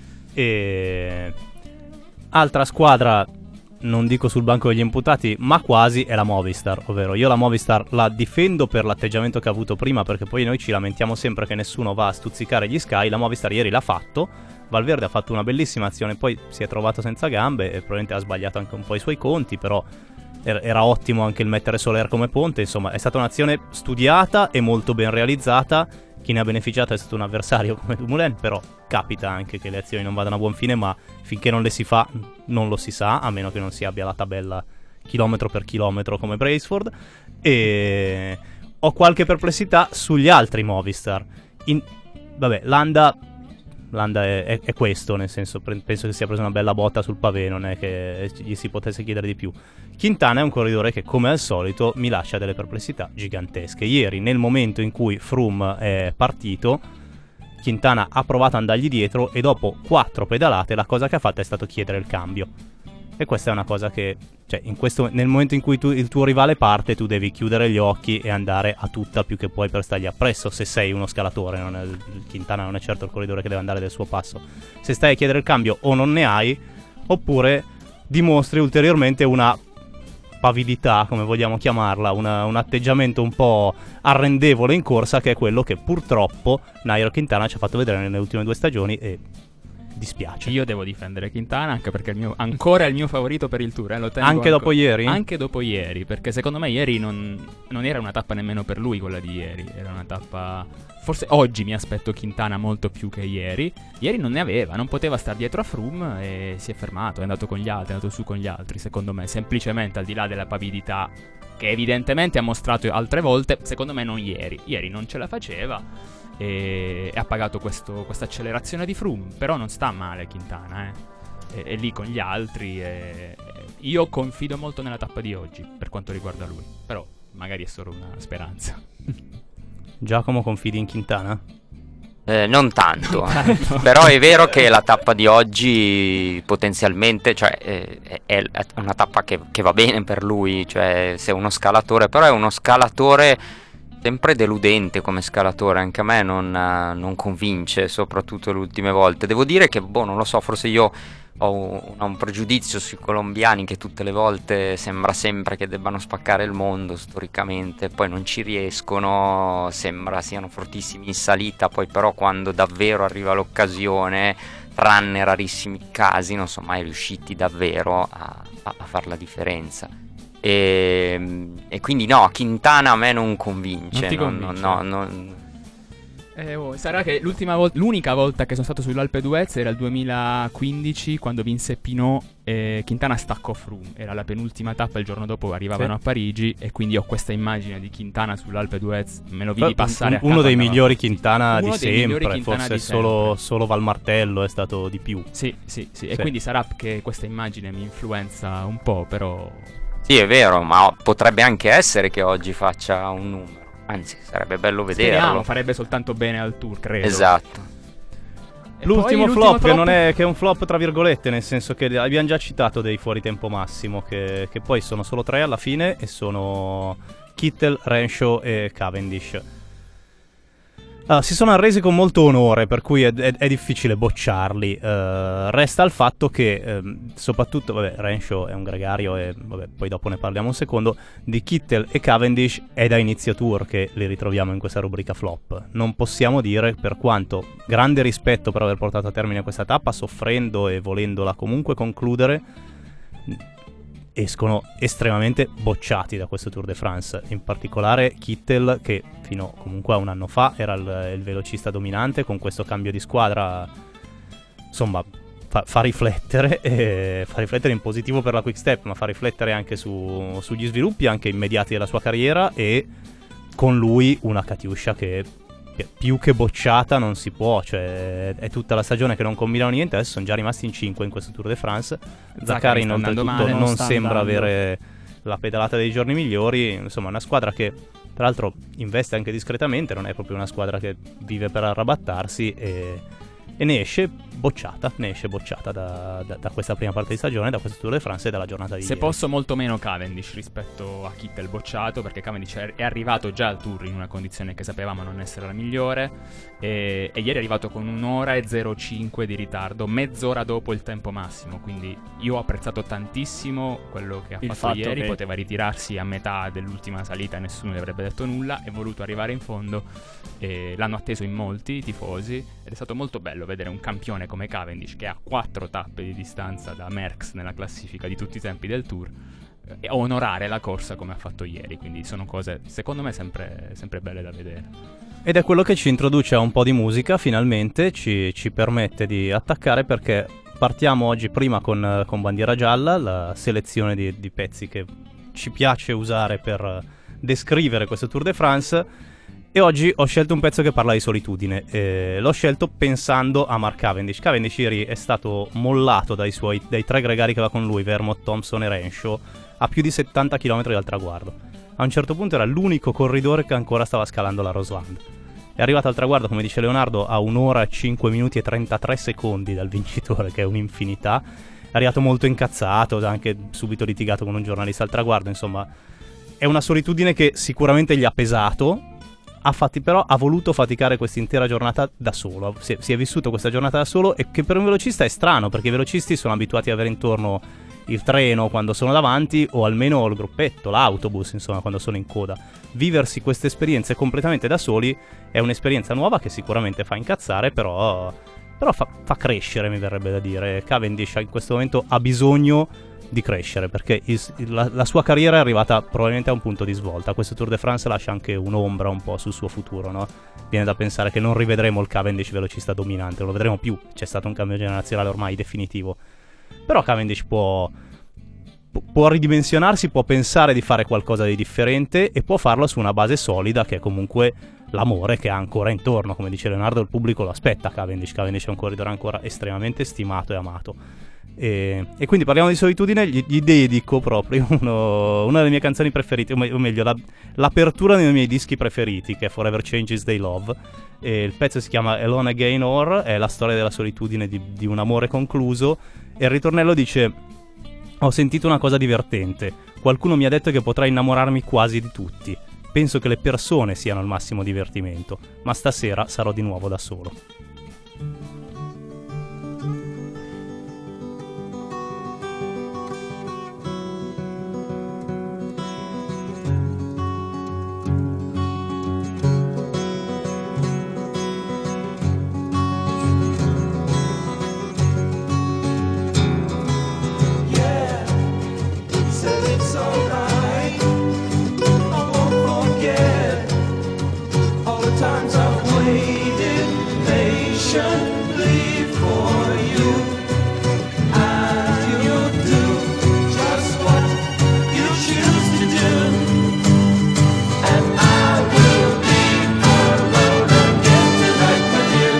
E altra squadra, non dico sul banco degli imputati, ma quasi, è la Movistar, ovvero io la Movistar la difendo per l'atteggiamento che ha avuto prima, perché poi noi ci lamentiamo sempre che nessuno va a stuzzicare gli Sky. La Movistar ieri l'ha fatto, Valverde ha fatto una bellissima azione, poi si è trovato senza gambe e probabilmente ha sbagliato anche un po' i suoi conti, però era ottimo anche il mettere Soler come ponte. Insomma, è stata un'azione studiata e molto ben realizzata. Chi ne ha beneficiato è stato un avversario come Dumoulin, però capita anche che le azioni non vadano a buon fine, ma finché non le si fa non lo si sa, a meno che non si abbia la tabella chilometro per chilometro come Braceford. E ho qualche perplessità sugli altri Movistar. In... Vabbè, Landa... Landa è, è, è questo, nel senso, penso che sia preso una bella botta sul pavé, non è che gli si potesse chiedere di più. Quintana è un corridore che, come al solito, mi lascia delle perplessità gigantesche. Ieri, nel momento in cui Froome è partito, Quintana ha provato ad andargli dietro e dopo quattro pedalate la cosa che ha fatto è stato chiedere il cambio. E questa è una cosa che, cioè, in questo, nel momento in cui tu, il tuo rivale parte, tu devi chiudere gli occhi e andare a tutta più che puoi per stargli appresso, se sei uno scalatore. Non è, Quintana non è certo il corridore che deve andare del suo passo. Se stai a chiedere il cambio o non ne hai, oppure dimostri ulteriormente una pavidità, come vogliamo chiamarla, una, un atteggiamento un po' arrendevole in corsa, che è quello che purtroppo Nairo Quintana ci ha fatto vedere nelle ultime due stagioni, e dispiace. Io devo difendere Quintana anche perché il mio, ancora è il mio favorito per il Tour, eh, lo tengo anche ancora. dopo ieri? Anche dopo ieri, perché secondo me ieri non, non era una tappa nemmeno per lui quella di ieri, era una tappa... Forse oggi mi aspetto Quintana molto più che ieri. Ieri non ne aveva, non poteva star dietro a Froome e si è fermato, è andato con gli altri, è andato su con gli altri, secondo me, semplicemente al di là della pavidità che evidentemente ha mostrato altre volte, secondo me non ieri. Ieri non ce la faceva e ha pagato questa accelerazione di Froome, però non sta male Quintana, eh. È, è lì con gli altri e, e io confido molto nella tappa di oggi per quanto riguarda lui, però magari è solo una speranza. Giacomo, confidi in Quintana? Eh, non tanto, Non tanto. però è vero che la tappa di oggi potenzialmente, cioè, eh, è, è una tappa che, che va bene per lui, cioè se è uno scalatore, però è uno scalatore sempre deludente come scalatore, anche a me non, eh, non convince, soprattutto le ultime volte. Devo dire che, boh, non lo so, forse io ho un, un pregiudizio sui colombiani che tutte le volte sembra sempre che debbano spaccare il mondo storicamente, poi non ci riescono, sembra siano fortissimi in salita, poi però quando davvero arriva l'occasione, tranne rarissimi casi, non sono mai riusciti davvero a, a, a fare la differenza. E, e quindi no, Quintana a me non convince, Non ti non- convince? no, no, non- Eh, oh, sarà che l'ultima volta, l'unica volta che sono stato sull'Alpe d'Huez era il duemilaquindici, quando vinse Pinot e Quintana staccò Froome. Era la penultima tappa, il giorno dopo arrivavano Sì. a Parigi, e quindi ho questa immagine di Quintana sull'Alpe d'Huez, me lo vidi passare a uno capo, dei andava- migliori Quintana Uno di dei migliori sempre, Quintana forse di solo, sempre. solo Valmartello è stato di più. Sì, sì, sì, e Sì. quindi sarà che questa immagine mi influenza un po', però... Sì, è vero, ma potrebbe anche essere che oggi faccia un numero. Anzi, sarebbe bello vederlo. Speriamo, farebbe soltanto bene al Tour, credo. Esatto. E L'ultimo poi flop, che non è che è un flop tra virgolette, nel senso che abbiamo già citato dei fuori tempo massimo, che, che poi sono solo tre alla fine, e sono Kittel, Renshaw e Cavendish. Ah, si sono arresi con molto onore, per cui è, è- è difficile bocciarli. Eh, resta il fatto che, ehm, soprattutto, vabbè, Renshaw è un gregario, e vabbè, poi dopo ne parliamo un secondo. Di Kittel e Cavendish è da inizio tour che li ritroviamo in questa rubrica flop. Non possiamo dire, per quanto grande rispetto per aver portato a termine questa tappa, soffrendo e volendola comunque concludere, escono estremamente bocciati da questo Tour de France. In particolare Kittel, che fino comunque a un anno fa era il, il velocista dominante, con questo cambio di squadra insomma fa, fa riflettere, e fa riflettere in positivo per la Quick Step, ma fa riflettere anche su, sugli sviluppi anche immediati della sua carriera, e con lui una Katiuscia che pi- più che bocciata non si può, cioè è tutta la stagione che non combinano niente. Adesso sono già rimasti in cinque in questo Tour de France. Zaccarin sta andando oltretutto male, non, non sta sembra andando. avere la pedalata dei giorni migliori. Insomma, una squadra che tra l'altro investe anche discretamente, non è proprio una squadra che vive per arrabattarsi, e, e ne esce bocciata, ne esce bocciata da, da- da questa prima parte di stagione, da questo Tour de France e dalla giornata di Se ieri. posso molto meno Cavendish rispetto a Kittel bocciato, perché Cavendish è è arrivato già al Tour in una condizione che sapevamo non essere la migliore, e, e ieri è arrivato con un'ora e zero cinque di ritardo, mezz'ora dopo il tempo massimo, quindi io ho apprezzato tantissimo quello che ha Il fatto fatto ieri, che- poteva ritirarsi a metà dell'ultima salita e nessuno gli avrebbe detto nulla, è voluto arrivare in fondo, e l'hanno atteso in molti tifosi, ed è stato molto bello vedere un campione come Cavendish, che ha quattro tappe di distanza da Merckx nella classifica di tutti i tempi del Tour, eh, e onorare la corsa come ha fatto ieri. Quindi sono cose, secondo me, sempre, sempre belle da vedere. Ed è quello che ci introduce a un po' di musica, finalmente ci, ci permette di attaccare, perché partiamo oggi prima con, con Bandiera Gialla, la selezione di, di pezzi che ci piace usare per descrivere questo Tour de France. E oggi ho scelto un pezzo che parla di solitudine. Eh, l'ho scelto pensando a Mark Cavendish. Cavendish ieri è stato mollato dai suoi dai tre gregari che va con lui, Vermont, Thompson e Renshaw, a più di settanta chilometri dal traguardo. A un certo punto era l'unico corridore che ancora stava scalando la Roseland. È arrivato al traguardo, come dice Leonardo, a un'ora, cinque minuti e trentatré secondi dal vincitore, che è un'infinità. È arrivato molto incazzato, ha anche subito litigato con un giornalista al traguardo. Insomma, è una solitudine che sicuramente gli ha pesato. Ha fatti, però ha voluto faticare quest'intera giornata da solo. Si è, si è vissuto questa giornata da solo, e che per un velocista è strano, perché i velocisti sono abituati ad avere intorno il treno quando sono davanti, o almeno il gruppetto, l'autobus, insomma, quando sono in coda. Viversi queste esperienze completamente da soli è un'esperienza nuova che sicuramente fa incazzare, però, però fa, fa crescere, mi verrebbe da dire. Cavendish in questo momento ha bisogno di crescere, perché il- la, la sua carriera è arrivata probabilmente a un punto di svolta. Questo Tour de France lascia anche un'ombra un po' sul suo futuro, no? Viene da pensare che non rivedremo il Cavendish velocista dominante, non lo vedremo più, c'è stato un cambio generazionale ormai definitivo. Però Cavendish può, pu- può ridimensionarsi, può pensare di fare qualcosa di differente, e può farlo su una base solida, che è comunque l'amore che ha ancora intorno. Come dice Leonardo, il pubblico lo aspetta Cavendish. Cavendish è un corridore ancora estremamente stimato e amato. E, e quindi parliamo di solitudine, gli, gli dedico proprio uno, una delle mie canzoni preferite, o, me, o meglio la, l'apertura dei miei dischi preferiti, che è Forever Changes They Love. E il pezzo si chiama Alone Again Or, è la storia della solitudine di, di un amore concluso, e il ritornello dice: ho sentito una cosa divertente, qualcuno mi ha detto che potrei innamorarmi quasi di tutti, penso che le persone siano il massimo divertimento, ma stasera sarò di nuovo da solo. Times I've waited patiently for you, and you'll do just what you choose to do, and I will be alone again tonight with you.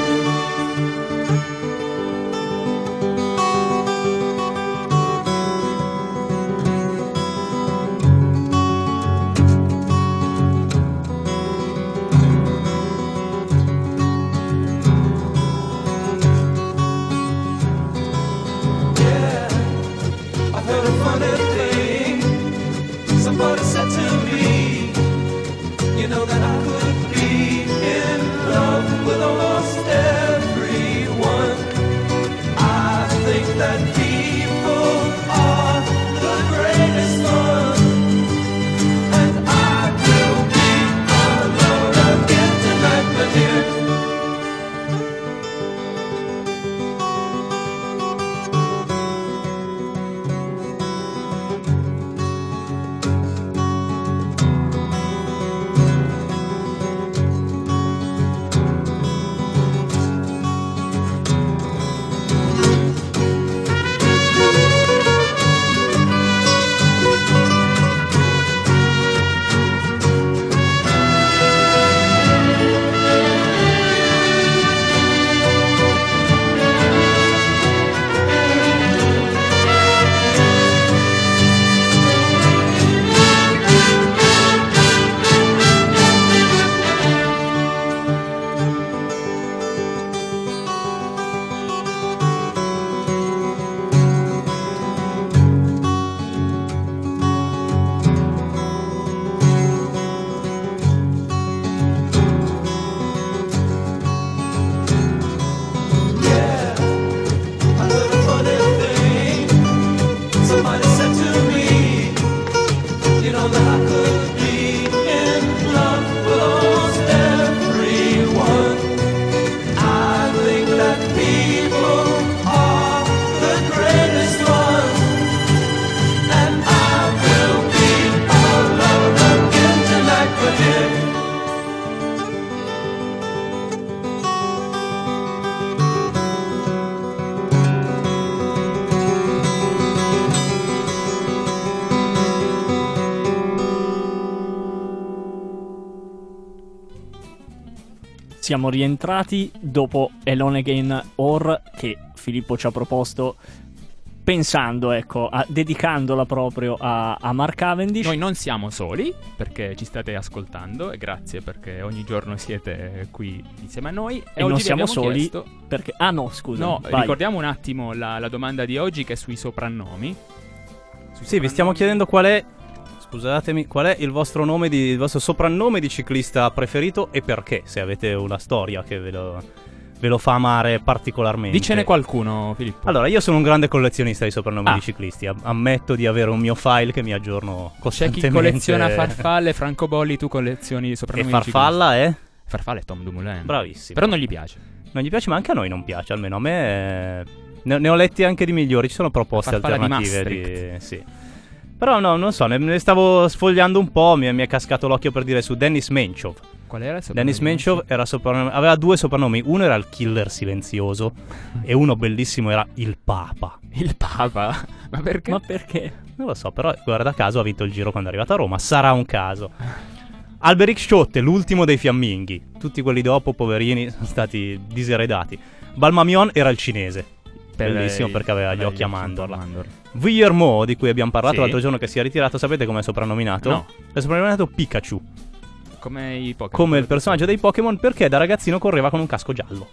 Siamo rientrati dopo Alone Again Or, che Filippo ci ha proposto pensando, ecco, a, dedicandola proprio a, a Mark Cavendish. Noi non siamo soli, perché ci state ascoltando, e grazie perché ogni giorno siete qui insieme a noi. E, e oggi non vi siamo abbiamo soli chiesto... perché... Ah no, scusa. No, vai. ricordiamo un attimo la, la domanda di oggi, che è sui soprannomi. Sui Sì, vi stiamo chiedendo qual è... Scusatemi, qual è il vostro nome di, il vostro soprannome di ciclista preferito e perché? Se avete una storia che ve lo, ve lo fa amare particolarmente. Dicene qualcuno, Filippo. Allora, io sono un grande collezionista di soprannomi Ah. di ciclisti. Am- ammetto di avere un mio file che mi aggiorno C'è costantemente. chi colleziona farfalle, Francobolli, tu collezioni E soprannomi farfalla di è? ciclisti. Farfalla è Tom Dumoulin. Bravissimo. Però non gli piace. Non gli piace, ma anche a noi non piace, almeno a me. eh, Ne, ne ho letti anche di migliori, ci sono proposte La farfalla di alternative. Maastricht. Di, sì. Però no, non so, ne, ne stavo sfogliando un po', mi, mi è cascato l'occhio per dire su Dennis Menchov. Qual era il soprannome? Dennis Menchov era soprannome, aveva due soprannomi, uno era il killer silenzioso e uno bellissimo era il Papa. Il Papa? Ma perché? Ma perché? Non lo so, però guarda caso ha vinto il Giro quando è arrivato a Roma, sarà un caso. Alberic Schotte, l'ultimo dei fiamminghi, tutti quelli dopo, poverini, sono stati diseredati. Balmamion era il cinese. Perché per bellissimo i- perché aveva gli per occhi a occhi mandorla. mandorla. Guillermo, di cui abbiamo parlato Sì. l'altro giorno che si è ritirato, sapete come è soprannominato? No. È soprannominato Pikachu, Come i Pokémon. come il personaggio dei Pokémon, perché da ragazzino correva con un casco giallo.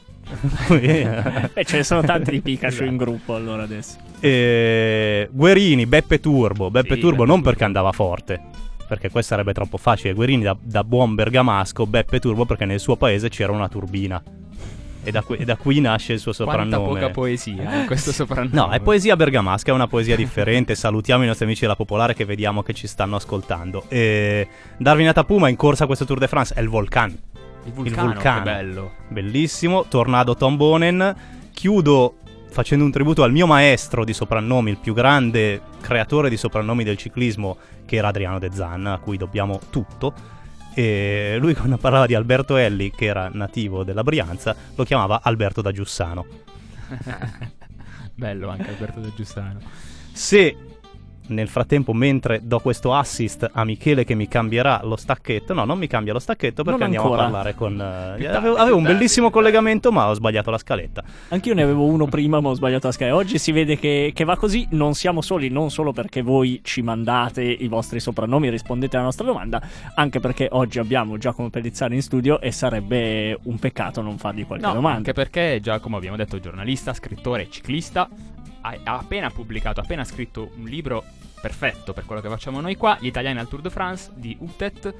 E ce ne sono tanti di Pikachu in gruppo allora adesso. E... Guerini, Beppe Turbo. Beppe Sì, Turbo Beppe non Turbo. perché andava forte, perché questo sarebbe troppo facile. Guerini da, da buon bergamasco, Beppe Turbo perché nel suo paese c'era una turbina. E da, qui, e da qui nasce il suo Quanta soprannome. poca poesia in questo soprannome. No, è poesia bergamasca, è una poesia differente. Salutiamo i nostri amici della Popolare che vediamo che ci stanno ascoltando. E Darwin Atapuma in corsa a questo Tour de France è il Volcan. Il vulcano, il vulcano. che bello. Bellissimo. Tornado Tom Bonen. Chiudo facendo un tributo al mio maestro di soprannomi, il più grande creatore di soprannomi del ciclismo, che era Adriano De Zanna, a cui dobbiamo tutto. E lui, quando parlava di Alberto Elli, che era nativo della Brianza, lo chiamava Alberto da Giussano. Bello anche Alberto De Giussano. Se nel frattempo, mentre do questo assist a Michele che mi cambierà lo stacchetto, no, non mi cambia lo stacchetto perché Non andiamo ancora. a parlare con... eh, Più avevo tardi, avevo più un tardi. bellissimo collegamento, ma ho sbagliato la scaletta. Anch'io ne avevo uno prima, ma ho sbagliato la scheda. Oggi si vede che, che va così. Non siamo soli, non solo perché voi ci mandate i vostri soprannomi e rispondete alla nostra domanda, anche perché oggi abbiamo Giacomo Pellizzari in studio e sarebbe un peccato non fargli qualche No, domanda. anche perché Giacomo, abbiamo detto, giornalista, scrittore, ciclista, ha, ha appena pubblicato, ha appena scritto un libro perfetto per quello che facciamo noi qua, Gli italiani al Tour de France di U T E T.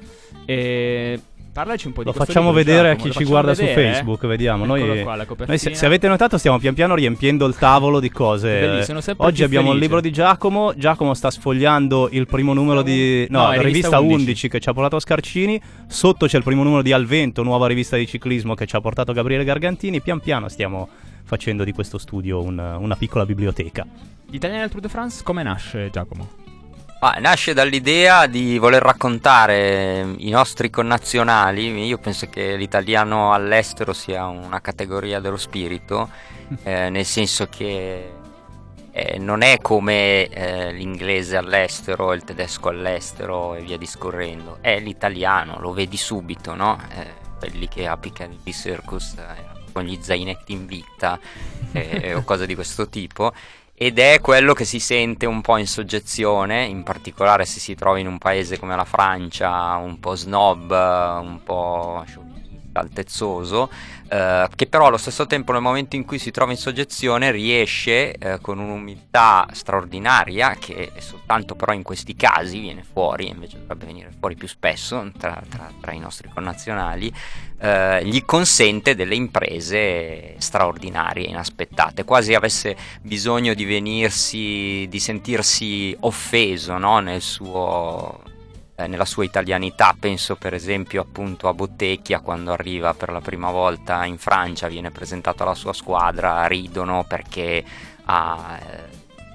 E parlaci un po' di Lo questo facciamo libro, vedere a Giacomo, chi lo ci facciamo guarda su vedere, eh? Facebook, vediamo. Noi, Eccolo qua, la copertina. noi se, se avete notato stiamo pian piano riempiendo il tavolo di cose. Vedi, sono sempre Oggi più abbiamo il felice. libro di Giacomo. Giacomo sta sfogliando il primo numero di... No, No, è la rivista rivista undici. undici che ci ha portato Scarcini. Sotto c'è il primo numero di Al Vento, nuova rivista di ciclismo che ci ha portato Gabriele Gargantini. Pian piano stiamo facendo di questo studio un- una piccola biblioteca. Gli italiani al Tour de France come nasce, Giacomo? Ah, nasce dall'idea di voler raccontare i nostri connazionali. Io penso che l'italiano all'estero sia una categoria dello spirito, eh, nel senso che eh, non è come eh, l'inglese all'estero, il tedesco all'estero e via discorrendo. È l'italiano, lo vedi subito, no? Eh, quelli che a Piccadilly Circus eh, con gli zainetti in vita eh, o cose di questo tipo. Ed è quello che si sente un po' in soggezione, in particolare se si trova in un paese come la Francia, un po' snob, un po' sciovinista, altezzoso, eh, che però allo stesso tempo nel momento in cui si trova in soggezione riesce eh, con un'umiltà straordinaria, che soltanto però in questi casi viene fuori, invece dovrebbe venire fuori più spesso tra, tra, tra i nostri connazionali, eh, gli consente delle imprese straordinarie, inaspettate, quasi avesse bisogno di venirsi, di sentirsi offeso, no? Nel suo, eh, nella sua italianità. Penso per esempio appunto a Bottecchia, quando arriva per la prima volta in Francia, viene presentato alla sua squadra, ridono perché ha eh,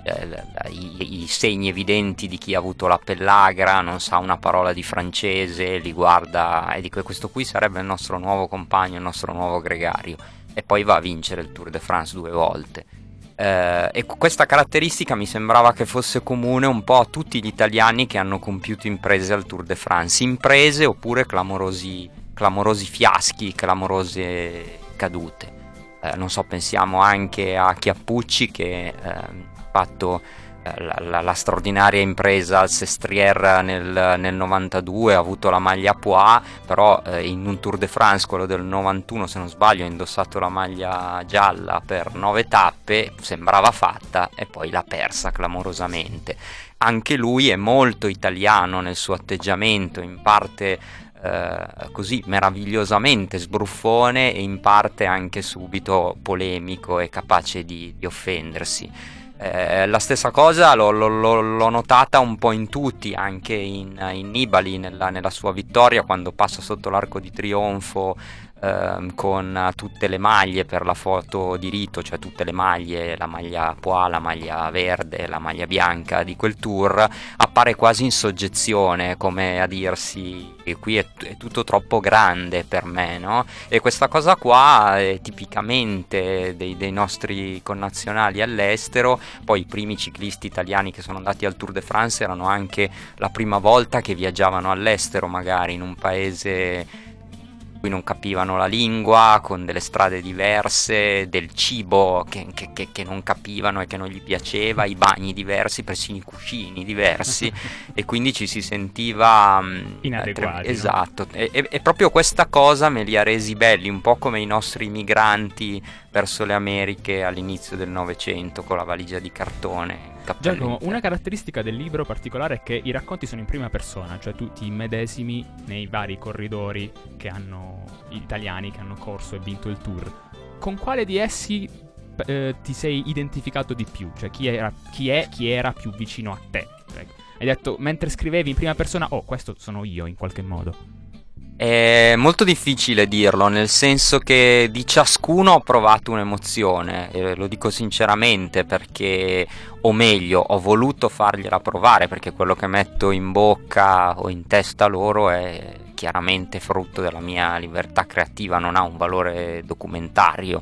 I, i segni evidenti di chi ha avuto la pellagra, non sa una parola di francese, li guarda e dico: questo qui sarebbe il nostro nuovo compagno, il nostro nuovo gregario, e poi va a vincere il Tour de France due volte. Eh, e questa caratteristica mi sembrava che fosse comune un po' a tutti gli italiani che hanno compiuto imprese al Tour de France, imprese oppure clamorosi, clamorosi fiaschi, clamorose cadute. Eh, non so, pensiamo anche a Chiappucci che eh, fatto eh, la, la, la straordinaria impresa al Sestriere nel, nel novantadue, ha avuto la maglia Poix, però eh, in un Tour de France, quello del novantuno se non sbaglio, ha indossato la maglia gialla per nove tappe, sembrava fatta e poi l'ha persa clamorosamente. Anche lui è molto italiano nel suo atteggiamento, in parte eh, così meravigliosamente sbruffone e in parte anche subito polemico e capace di, di offendersi. Eh, la stessa cosa l'ho, l'ho, l'ho notata un po' in tutti, anche in, in Nibali nella, nella sua vittoria, quando passa sotto l'arco di trionfo ehm, con tutte le maglie per la foto di rito, cioè tutte le maglie, la maglia Poix, la maglia verde, la maglia bianca di quel tour, appare quasi in soggezione, come a dirsi: qui è, è tutto troppo grande per me, no? E questa cosa qua è tipicamente dei, dei nostri connazionali all'estero. Poi i primi ciclisti italiani che sono andati al Tour de France erano anche la prima volta che viaggiavano all'estero, magari in un paese cui non capivano la lingua, con delle strade diverse, del cibo che, che, che, che non capivano e che non gli piaceva, i bagni diversi, persino i cuscini diversi e quindi ci si sentiva mh, Inadeguati, tre- no? esatto, e, e- e proprio questa cosa me li ha resi belli, un po' come i nostri migranti verso le Americhe all'inizio del Novecento con la valigia di cartone. cappello Giacomo, in testa. una caratteristica del libro particolare è che i racconti sono in prima persona, cioè tu ti immedesimi nei vari corridori che hanno gli italiani che hanno corso e vinto il tour. Con quale di essi eh, ti sei identificato di più? Cioè chi era, chi è, chi era più vicino a te? Cioè, hai detto, mentre scrivevi in prima persona, oh, questo sono io in qualche modo. È molto difficile dirlo, nel senso che di ciascuno ho provato un'emozione, e lo dico sinceramente perché, o meglio, ho voluto fargliela provare perché quello che metto in bocca o in testa loro è chiaramente frutto della mia libertà creativa, non ha un valore documentario.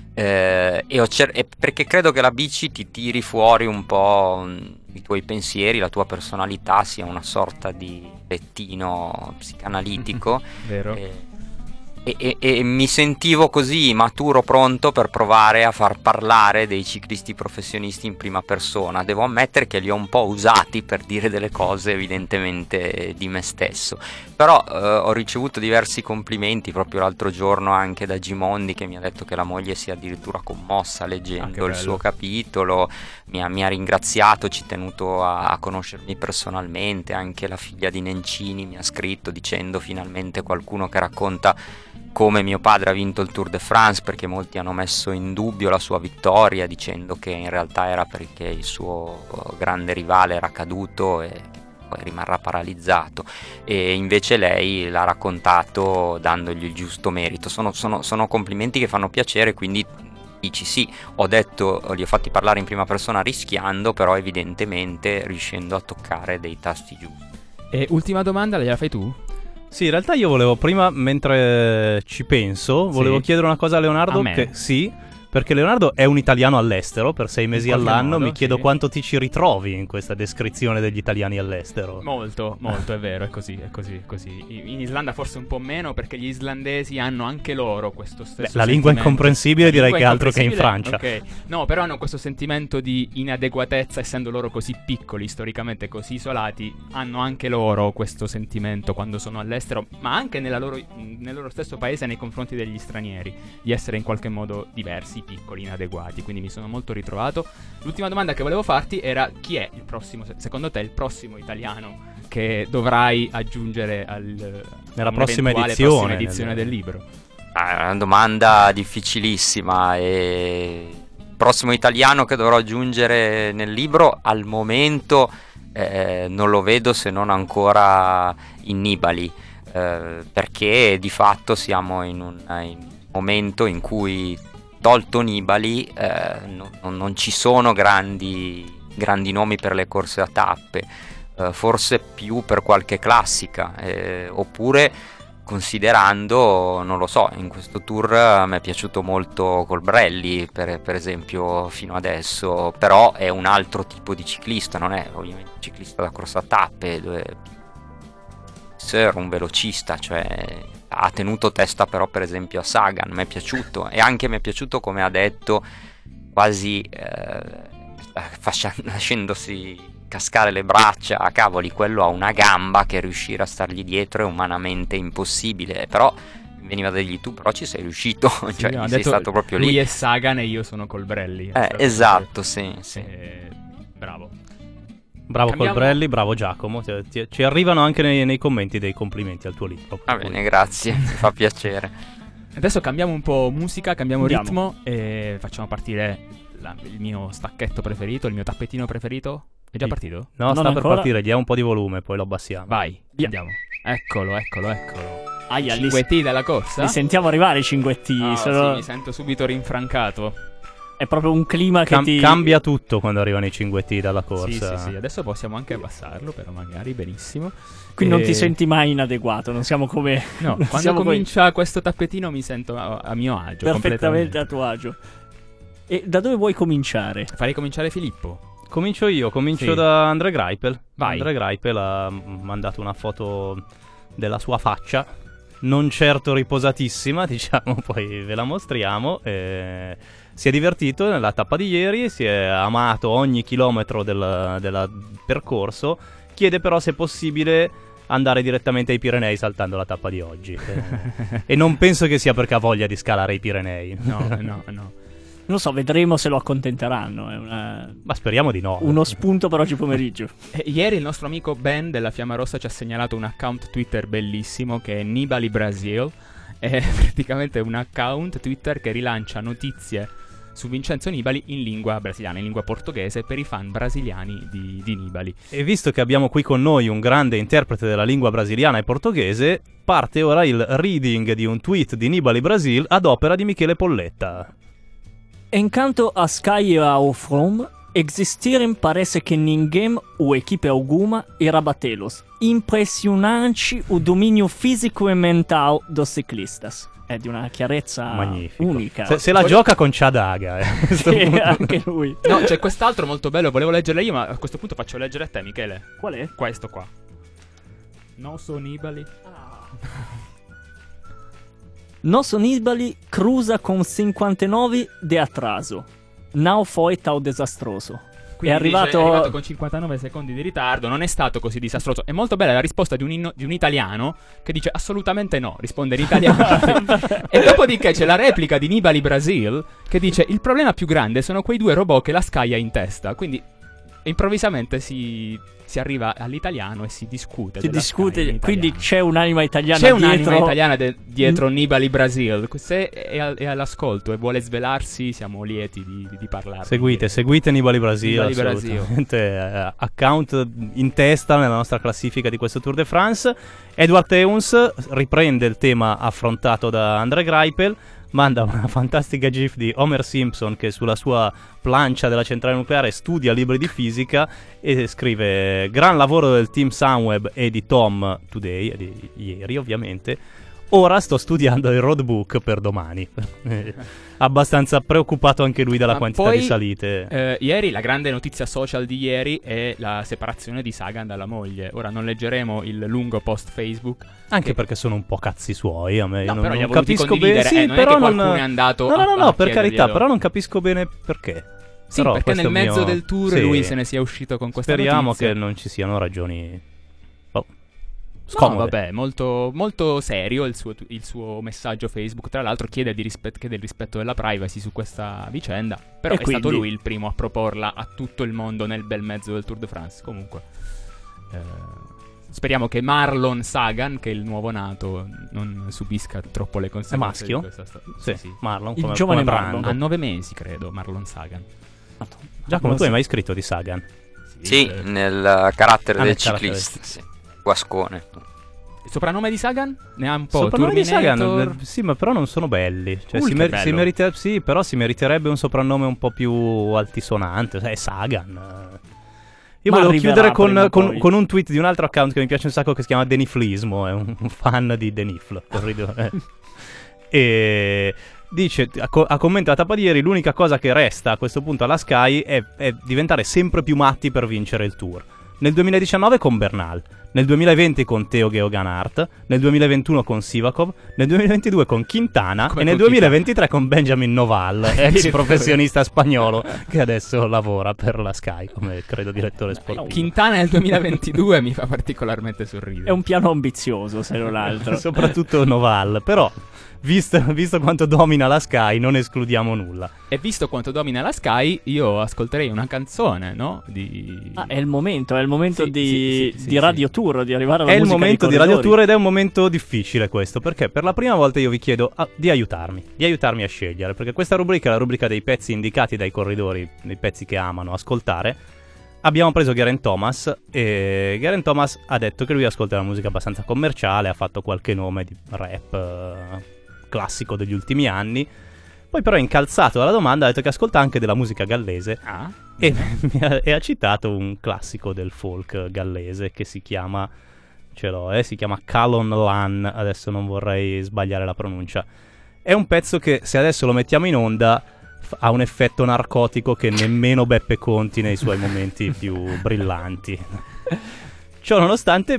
Eh, e ho cer- e perché credo che la bici ti tiri fuori un po' i tuoi pensieri, la tua personalità sia una sorta di lettino psicanalitico. Vero? e, e- e- e mi sentivo così maturo, pronto per provare a far parlare dei ciclisti professionisti in prima persona. Devo ammettere che li ho un po' usati per dire delle cose evidentemente di me stesso, però eh, ho ricevuto diversi complimenti proprio l'altro giorno anche da Gimondi, che mi ha detto che la moglie si è addirittura commossa Ah, che leggendo bello. il suo capitolo, mi ha, mi ha ringraziato, ci è tenuto a, a conoscermi personalmente. Anche la figlia di Nencini mi ha scritto dicendo finalmente qualcuno che racconta come mio padre ha vinto il Tour de France, perché molti hanno messo in dubbio la sua vittoria dicendo che in realtà era perché il suo grande rivale era caduto e poi rimarrà paralizzato, e invece lei l'ha raccontato dandogli il giusto merito. Sono, sono, sono complimenti che fanno piacere, quindi dici sì, ho detto, li ho fatti parlare in prima persona rischiando, però evidentemente riuscendo a toccare dei tasti giusti. E ultima domanda, gliela fai tu? Sì, in realtà io volevo prima, mentre ci penso, volevo Sì. chiedere una cosa a Leonardo. A me? Che sì, perché Leonardo è un italiano all'estero per sei mesi In qualche all'anno. modo, Mi chiedo sì. quanto ti ci ritrovi in questa descrizione degli italiani all'estero. Molto, molto, è vero, è così, è così, è così. In in Islanda forse un po' meno, perché gli islandesi hanno anche loro questo stesso Beh, la lingua sentimento. incomprensibile La direi lingua che altro che in incomprensibile, Francia. ok. No, però hanno questo sentimento di inadeguatezza, essendo loro così piccoli, storicamente così isolati, hanno anche loro questo sentimento quando sono all'estero, ma anche nella loro, nel loro stesso paese nei confronti degli stranieri, di essere in qualche modo diversi, piccoli, inadeguati. Quindi mi sono molto ritrovato. L'ultima domanda che volevo farti era: chi è il prossimo, secondo te, il prossimo italiano che dovrai aggiungere al, Nella a prossima un'eventuale edizione, prossima edizione nel- del libro? Ah, è una domanda difficilissima. E il prossimo italiano che dovrò aggiungere nel libro al momento eh, non lo vedo, se non ancora in Nibali, eh, perché di fatto siamo in un, in un momento in cui, tolto Nibali, eh, non, non ci sono grandi, grandi nomi per le corse a tappe, eh, forse più per qualche classica, eh, oppure considerando, non lo so, in questo tour eh, mi è piaciuto molto Colbrelli per, per esempio fino adesso, però è un altro tipo di ciclista, non è ovviamente un ciclista da corsa a tappe, dove Sir, un velocista, cioè ha tenuto testa però per esempio a Sagan, mi è piaciuto, e anche mi è piaciuto come ha detto, quasi eh, fascia- lascendosi cascare le braccia, a cavoli, quello ha una gamba che riuscire a stargli dietro è umanamente impossibile, però veniva da dirgli tu però ci sei riuscito, Sì, cioè no, ha sei detto, stato proprio lui lì. è Sagan e io sono Colbrelli. Eh, esatto, sì, sì. Eh, bravo. Bravo Cambiamo- Colbrelli, bravo Giacomo. Ti- ti- ci arrivano anche nei, nei commenti dei complimenti al tuo libro. Va bene, grazie, mi fa piacere. Adesso cambiamo un po' musica, cambiamo Andiamo. ritmo e facciamo partire la- il mio stacchetto preferito, il mio tappetino preferito. È già Sì. partito? No, Non sta per ancora. partire, diamo un po' di volume, poi lo abbassiamo. Vai, Via. andiamo. Eccolo, eccolo, eccolo. Aia, li, cinque T della corsa? li sentiamo arrivare i cinguetti. Ah, sono- sì, mi sento subito rinfrancato. È proprio un clima che Cam- ti... Cambia tutto quando arrivano i cinguetti dalla corsa. Sì, sì, sì, adesso possiamo anche abbassarlo, però magari benissimo. Qui non E- ti senti mai inadeguato, non siamo come... No, non quando siamo come- comincia questo tappetino mi sento a, a mio agio. perfettamente completamente. a tuo agio. E da dove vuoi cominciare? Farei cominciare Filippo. Comincio io, comincio Sì. da Andre Greipel. Vai. Andre Greipel ha mandato una foto della sua faccia non certo riposatissima, diciamo, poi ve la mostriamo. Eh, si è divertito nella tappa di ieri, si è amato ogni chilometro del, del percorso, chiede però se è possibile andare direttamente ai Pirenei saltando la tappa di oggi. Eh, e non penso che sia perché ha voglia di scalare i Pirenei. No, no, no. Non so, vedremo se lo accontenteranno. È una... Ma speriamo di no. uno spunto per oggi pomeriggio. Eh, ieri il nostro amico Ben della Fiamma Rossa ci ha segnalato un account Twitter bellissimo che è Nibali Brasil. È praticamente un account Twitter che rilancia notizie su Vincenzo Nibali in lingua brasiliana, in lingua portoghese, per i fan brasiliani di, di Nibali. E visto che abbiamo qui con noi un grande interprete della lingua brasiliana e portoghese, parte ora il reading di un tweet di Nibali Brasil ad opera di Michele Polletta. Enquanto a Sky e ao From, existirem parece que ninguém ou equipe alguma irá batê-los. Impressionante o domínio fisico e mental dos ciclistas. È di una chiarezza Magnifico. unica. Se, se la Poi- gioca con Chadaga. Eh, a questo Sì, punto. anche lui. No, c'è quest'altro molto bello, volevo leggerlo io, ma a questo punto faccio leggere a te, Michele. Qual è? Questo qua. No, so Nibali. Nosso Nibali cruza con cinquantanove de atraso. Não foi tal desastroso. Quindi è arrivato... dice, è arrivato con cinquantanove secondi di ritardo, non è stato così disastroso. È molto bella la risposta di un, inno- di un italiano che dice assolutamente no, risponde in italiano. E dopodiché c'è la replica di Nibali Brasil che dice il problema più grande sono quei due robot che la Sky ha in testa. Quindi improvvisamente si, si arriva all'italiano e si discute. Si della discute, Sky in quindi italiano. c'è un'anima italiana C'è dietro. un'anima italiana de- dietro Nibali Brasil. Se è, al- è all'ascolto e vuole svelarsi, siamo lieti di, di, di parlarne. Seguite, seguite Nibali Brasil. Nibali Brasil. Assolutamente. Eh, account in testa nella nostra classifica di questo Tour de France. Edward Teuns riprende il tema affrontato da André Greipel. Manda una fantastica gif di Homer Simpson che sulla sua plancia della centrale nucleare studia libri di fisica e scrive: gran lavoro del team Sunweb e di Tom Today, e di ieri ovviamente. Ora sto studiando il roadbook per domani. Abbastanza preoccupato anche lui dalla Ma quantità poi, di salite. Eh, ieri la grande notizia social di ieri è la separazione di Sagan dalla moglie. Ora non leggeremo il lungo post Facebook. Anche che- perché sono un po' cazzi suoi. A me No, non, però li non ha voluti capisco condividere, bene. Sì, eh, non è però che qualcuno non è andato No, no, a- no, a no per carità, chiederglielo. però non capisco bene perché. Sì, Però perché questo nel è il mezzo mio- del tour sì. lui se ne sia uscito con questa Speriamo notizia. che non ci siano ragioni boh, No, scomode. vabbè, molto, molto serio il suo, il suo messaggio Facebook. Tra l'altro chiede, di rispet- chiede il rispetto della privacy su questa vicenda. Però E è stato quindi? lui il primo a proporla a tutto il mondo nel bel mezzo del Tour de France. Comunque eh, speriamo che Marlon Sagan, che è il nuovo nato, non subisca troppo le conseguenze maschio? di questa storia. Sì, sì. Marlon Il come, giovane come Marlon. brand. Ha nove mesi, credo, Marlon Sagan. Giacomo, tu hai mai scritto di Sagan? Sì, eh, nel carattere Ah, del nel carattere. ciclista. Sì. Guascone. Il soprannome di Sagan? Ne ha un po'. Soprannome di Sagan, Terminator. eh, sì, ma però non sono belli. Cioè, Hulk si, è mer- bello. si merita- sì, però si meriterebbe un soprannome un po' più altisonante. È Sagan. Io Ma volevo arriverà chiudere con, prima o con- poi. con un tweet di un altro account che mi piace un sacco, che si chiama Deniflismo. È un un fan di Denifl. Rido, eh. E dice, ha, co- ha commentato la tappa di ieri: l'unica cosa che resta a questo punto alla Sky è, è diventare sempre più matti per vincere il Tour. Nel duemiladiciannove con Bernal, nel duemilaventi con Theo Geoghegan Hart, nel duemilaventuno con Sivakov, nel duemilaventidue con Quintana Come e nel con duemilaventitré con Benjamin Noval, ex Addirittura. professionista spagnolo che adesso lavora per la Sky come credo direttore sportivo. Quintana nel duemilaventidue mi fa particolarmente sorridere. È un piano ambizioso, se non altro. Soprattutto Noval, però visto, visto quanto domina la Sky non escludiamo nulla. E visto quanto domina la Sky, io ascolterei una canzone, no? Di... Ah, è il momento, è il momento Sì, di, sì, sì, sì, di sì. Radio Tour, di arrivare alla È il musica momento di dei Radio corridori. Tour ed è un momento difficile questo, perché per la prima volta io vi chiedo ah, di aiutarmi, di aiutarmi a scegliere, perché questa rubrica è la rubrica dei pezzi indicati dai corridori, dei pezzi che amano ascoltare. Abbiamo preso Geraint Thomas e Geraint Thomas ha detto che lui ascolta la musica abbastanza commerciale, ha fatto qualche nome di rap eh, classico degli ultimi anni. Poi però incalzato dalla domanda ha detto che ascolta anche della musica gallese Ah? e, mi ha, e ha citato un classico del folk gallese che si chiama, ce l'ho, eh, si chiama Calon Lan, adesso non vorrei sbagliare la pronuncia. È un pezzo che se adesso lo mettiamo in onda f- ha un effetto narcotico che nemmeno Beppe Conti nei suoi momenti più brillanti. Ciò nonostante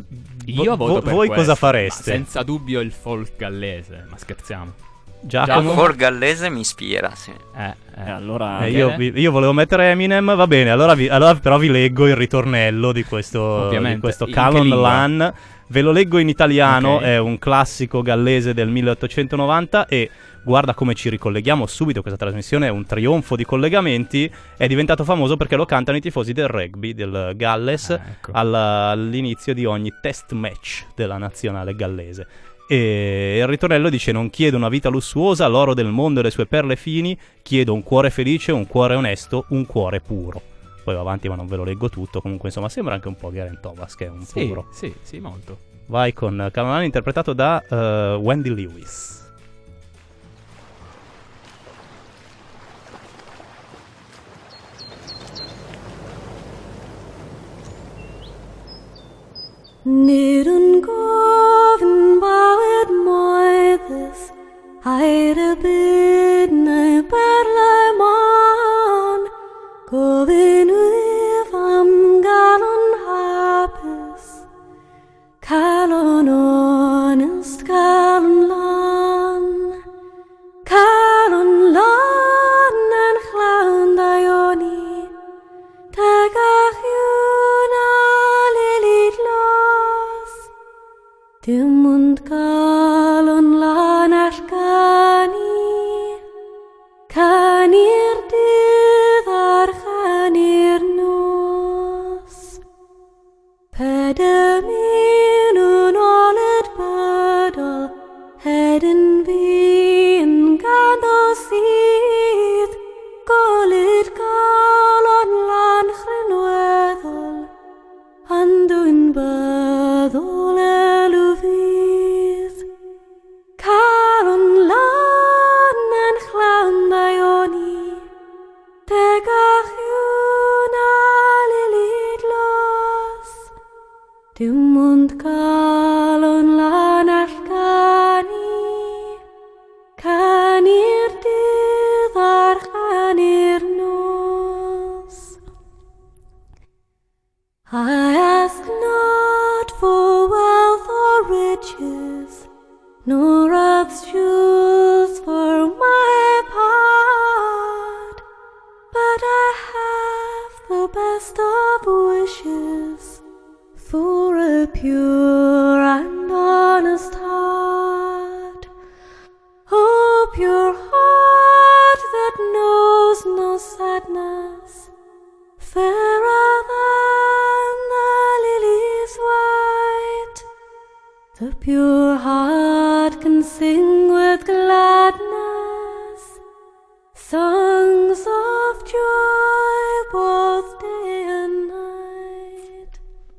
Io Vo- voto per voi questo, cosa fareste? ma senza dubbio il folk gallese, ma scherziamo. Giacomo? Il folk gallese mi ispira, sì. Eh, Eh, eh. allora Eh, Michele? io, vi- io volevo mettere Eminem, va bene, allora, vi- allora però vi leggo il ritornello di questo, Ovviamente. di questo In che Calon lingua? Lan. Ve lo leggo in italiano, Ok. è un classico gallese del milleottocentonovanta e guarda come ci ricolleghiamo subito, questa trasmissione è un trionfo di collegamenti, è diventato famoso perché lo cantano i tifosi del rugby del Galles Ah, ecco. alla- all'inizio di ogni test match della nazionale gallese. E il ritornello dice: non chiedo una vita lussuosa, l'oro del mondo e le sue perle fini, chiedo un cuore felice, un cuore onesto, un cuore puro. Poi va avanti ma non ve lo leggo tutto, comunque insomma sembra anche un po' Geraint Thomas che è un Sì, puro. sì, sì, molto. Vai con Calon interpretato da eh, Wendy Lewis. Nid yn gofyn bawyd moeddus, air y byd neu berlau mon, gofyn wyf am galon hapus, calon honest, calon lan, calon lan yn chlawn daioni, tegach yw'n alilid los, dim ond galon lan allgani, cani'r dydd ar chani'r nos. Pedem un yn oled bydol, hedyn fi yn ganddo sydd, golyd galon lan chrynweddol, andwyn byddol elw fydd. Calon lan yn chlawn daioni, tegach yw'n alilid los, dim ond calon lan allgani, cani'r dydd ar chani'r nos. I ask not for wealth or riches, nor earth's jewels for my part, but I have the best of wishes for a pure and honest heart. Oh, pure heart that knows no sadness, fairer than the lilies white. The pure heart can sing with gladness songs of joy both day and night.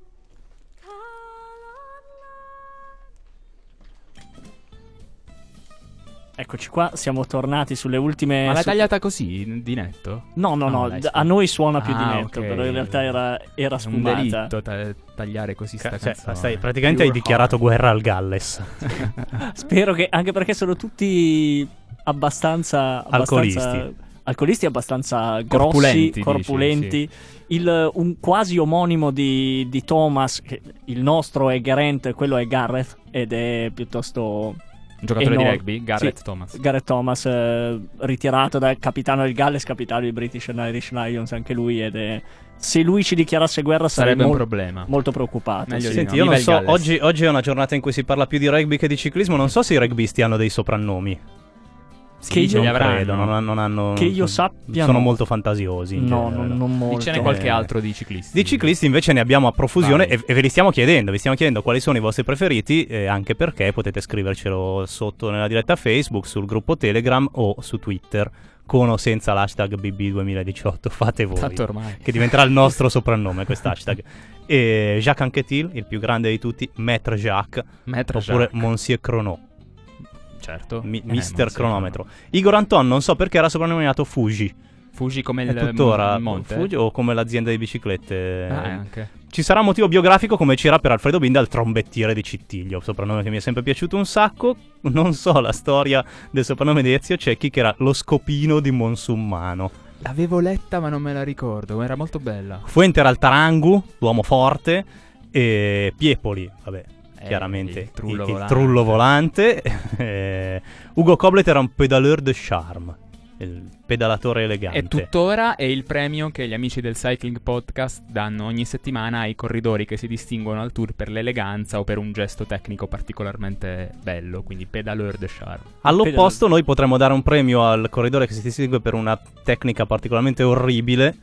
eccoci qua, siamo tornati sulle ultime. Ma l'hai su- tagliata così, di netto? No, no, no, dai, d- sì. a noi suona più Ah, di netto, ok. però in realtà era, era È un sfumata. delitto ta- tagliare così sta Ca- cioè, canzone. stai- praticamente hai Pure dichiarato heart. guerra al Galles. Spero che, anche perché sono tutti abbastanza, Alcolisti. abbastanza alcolisti abbastanza grossi, Corpulenti, dici, corpulenti. Il, un quasi omonimo di, di Thomas, che il nostro è Geraint, quello è Gareth ed è piuttosto Un giocatore enorme. di rugby, Gareth Sì, Thomas. Gareth Thomas, eh, ritirato da capitano del Galles, capitano dei British and Irish Lions, anche lui, ed è, se lui ci dichiarasse guerra sarei Sarebbe un mol- problema. molto preoccupato. Meglio sì. di Senti, no, io non viva il so, Galles. oggi, oggi è una giornata in cui si parla più di rugby che di ciclismo, non so se i rugbisti hanno dei soprannomi. Sì, che ce io- li Non avranno. credo, non, non hanno... Che io sono- sappia, Sono no. molto fantasiosi in No, genere. non, non molto. Dicene qualche Eh, altro di ciclisti. Di ciclisti invece ne abbiamo a profusione Vai. e, e ve li stiamo chiedendo, vi stiamo chiedendo quali sono i vostri preferiti, eh, anche perché potete scrivercelo sotto nella diretta Facebook, sul gruppo Telegram o su Twitter, con o senza l'hashtag B B duemiladiciotto, fate voi, Tanto ormai. che diventerà il nostro soprannome questo hashtag. E Jacques Anquetil, il più grande di tutti, Maître Jacques, Maître oppure Jacques. Monsieur Chrono, Certo. mi- Eh, Mister Monsieur Cronometro. Igor Anton non so perché era soprannominato Fuji, Fuji come è il tuttora il monte. Fuji o come l'azienda di biciclette. Ah, eh, anche. Ci sarà un motivo biografico come c'era per Alfredo Binda il trombettiere di Cittiglio, soprannome che mi è sempre piaciuto un sacco. Non so la storia del soprannome di Ezio Cecchi, che era lo scopino di Monsummano. L'avevo letta ma non me la ricordo, era molto bella. Fuente era il Tarangu, l'uomo forte, E Piepoli, vabbè, Eh, chiaramente il trullo il, il volante. trullo volante. Eh, Ugo Koblet era un pedaleur de charme, il pedalatore elegante. E tuttora è il premio che gli amici del Cycling Podcast danno ogni settimana ai corridori che si distinguono al tour per l'eleganza o per un gesto tecnico particolarmente bello, quindi pedaleur de charme. All'opposto noi potremmo dare un premio al corridore che si distingue per una tecnica particolarmente orribile.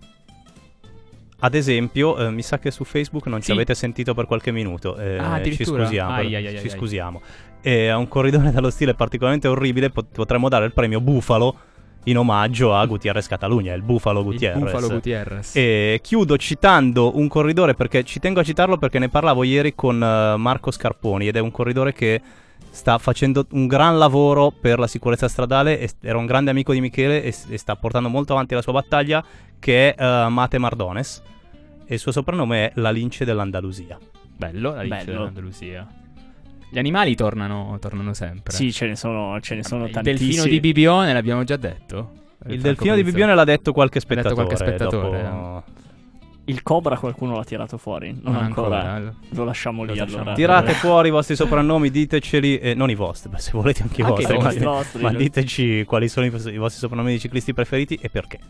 Ad esempio, eh, mi sa che su Facebook non Sì. ci avete sentito per qualche minuto. eh, Ah, ci addirittura? scusiamo. Ai, ai, ai, ci ai. scusiamo. E a un corridore dallo stile particolarmente orribile pot- potremmo dare il premio Bufalo in omaggio a Gutierrez Catalunya, il Bufalo Gutierrez. Il Buffalo Gutierrez. E chiudo citando un corridore, perché ci tengo a citarlo perché ne parlavo ieri con eh, Marco Scarponi, ed è un corridore che sta facendo un gran lavoro per la sicurezza stradale, e era un grande amico di Michele e, e sta portando molto avanti la sua battaglia, che è eh, Mate Mardones, e il suo soprannome è la lince dell'Andalusia. Bello, la lince Bello. dell'Andalusia. Gli animali tornano, tornano sempre. Sì, ce ne sono, ce ne sono il tantissimi. delfino di Bibione l'abbiamo già detto. Il delfino di Bibione l'ha detto qualche L'ha detto spettatore. qualche spettatore, dopo- Il Cobra qualcuno l'ha tirato fuori, non, Non ancora. ancora. Lo lasciamo Lo lì lasciamo. allora. Tirate fuori i vostri soprannomi, diteceli, eh, non i vostri, beh, se volete anche i Anche i vostri, vostri. ma, vostri. ma diteci quali sono i, i vostri soprannomi di ciclisti preferiti e perché.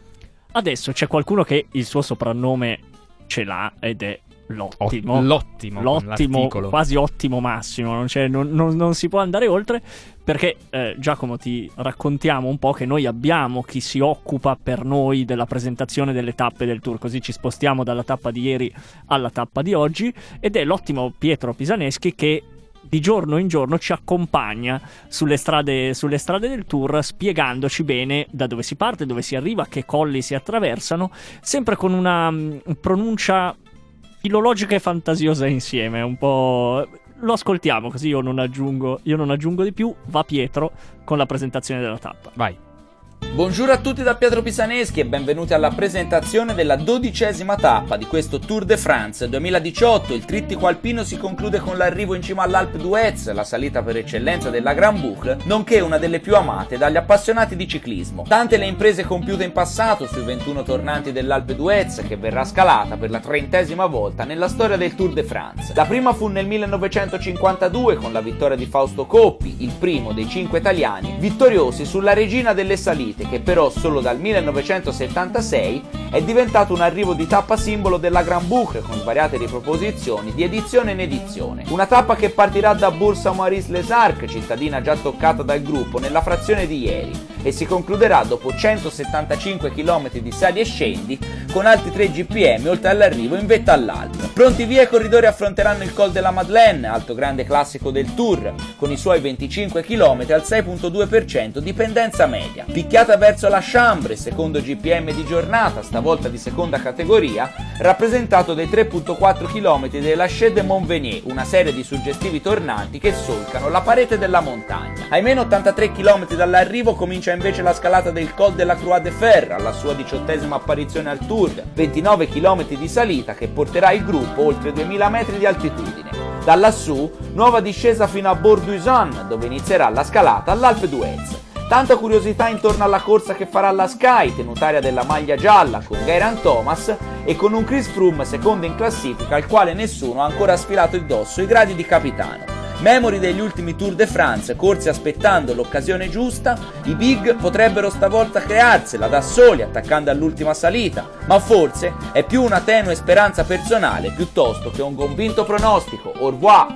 Adesso c'è qualcuno che il suo soprannome ce l'ha ed è l'ottimo. L'ottimo. con L'ottimo, l'articolo. quasi ottimo massimo, non, c'è- non- non- non si può andare oltre, perché eh, Giacomo, ti raccontiamo un po' che noi abbiamo chi si occupa per noi della presentazione delle tappe del tour, così ci spostiamo dalla tappa di ieri alla tappa di oggi, ed è l'ottimo Pietro Pisaneschi che di giorno in giorno ci accompagna sulle strade, sulle strade del tour, spiegandoci bene da dove si parte, dove si arriva, che colli si attraversano, sempre con una mm, pronuncia filologica e fantasiosa insieme, un po'. Lo ascoltiamo, così io non aggiungo, io non aggiungo di più. Va Pietro con la presentazione della tappa. Vai. Buongiorno a tutti da Pietro Pisaneschi e benvenuti alla presentazione della dodicesima tappa di questo Tour de France duemiladiciotto. Il trittico alpino si conclude con l'arrivo in cima all'Alpe d'Huez, la salita per eccellenza della Grand Boucle, nonché una delle più amate dagli appassionati di ciclismo. Tante le imprese compiute in passato sui ventuno tornanti dell'Alpe d'Huez, che verrà scalata per la trentesima volta nella storia del Tour de France. La prima fu nel millenovecentocinquantadue con la vittoria di Fausto Coppi, il primo dei cinque italiani vittoriosi sulla Regina delle Salite, che però solo dal millenovecentosettantasei è diventato un arrivo di tappa simbolo della Grand Boucle, con svariate riproposizioni di edizione in edizione. Una tappa che partirà da Bourg-Saint-Maurice-les-Arcs, cittadina già toccata dal gruppo nella frazione di ieri, e si concluderà dopo centosettantacinque chilometri di sali e scendi con altri tre G P M oltre all'arrivo in vetta all'Alpe. Pronti via, i corridori affronteranno il Col de la Madeleine, alto grande classico del Tour, con i suoi venticinque chilometri al sei virgola due per cento di pendenza media. Picchiata verso la Chambre, secondo G P M di giornata, stavolta di seconda categoria, rappresentato dai tre virgola quattro chilometri della Chais de Montvenier, una serie di suggestivi tornanti che solcano la parete della montagna. Ai meno ottantatré chilometri dall'arrivo comincia invece la scalata del Col de la Croix de Fer, alla sua diciottesima apparizione al Tour, ventinove chilometri di salita che porterà il gruppo oltre duemila metri di altitudine. Da lassù, nuova discesa fino a Bourg-d'Uzan, dove inizierà la scalata all'Alpe d'Huez. Tanta curiosità intorno alla corsa che farà la Sky, tenutaria della maglia gialla, con Geraint Thomas e con un Chris Froome secondo in classifica, al quale nessuno ha ancora sfilato addosso i gradi di capitano. Memori degli ultimi Tour de France, corsi aspettando l'occasione giusta, i big potrebbero stavolta crearsela da soli attaccando all'ultima salita, ma forse è più una tenue speranza personale piuttosto che un convinto pronostico. Au revoir!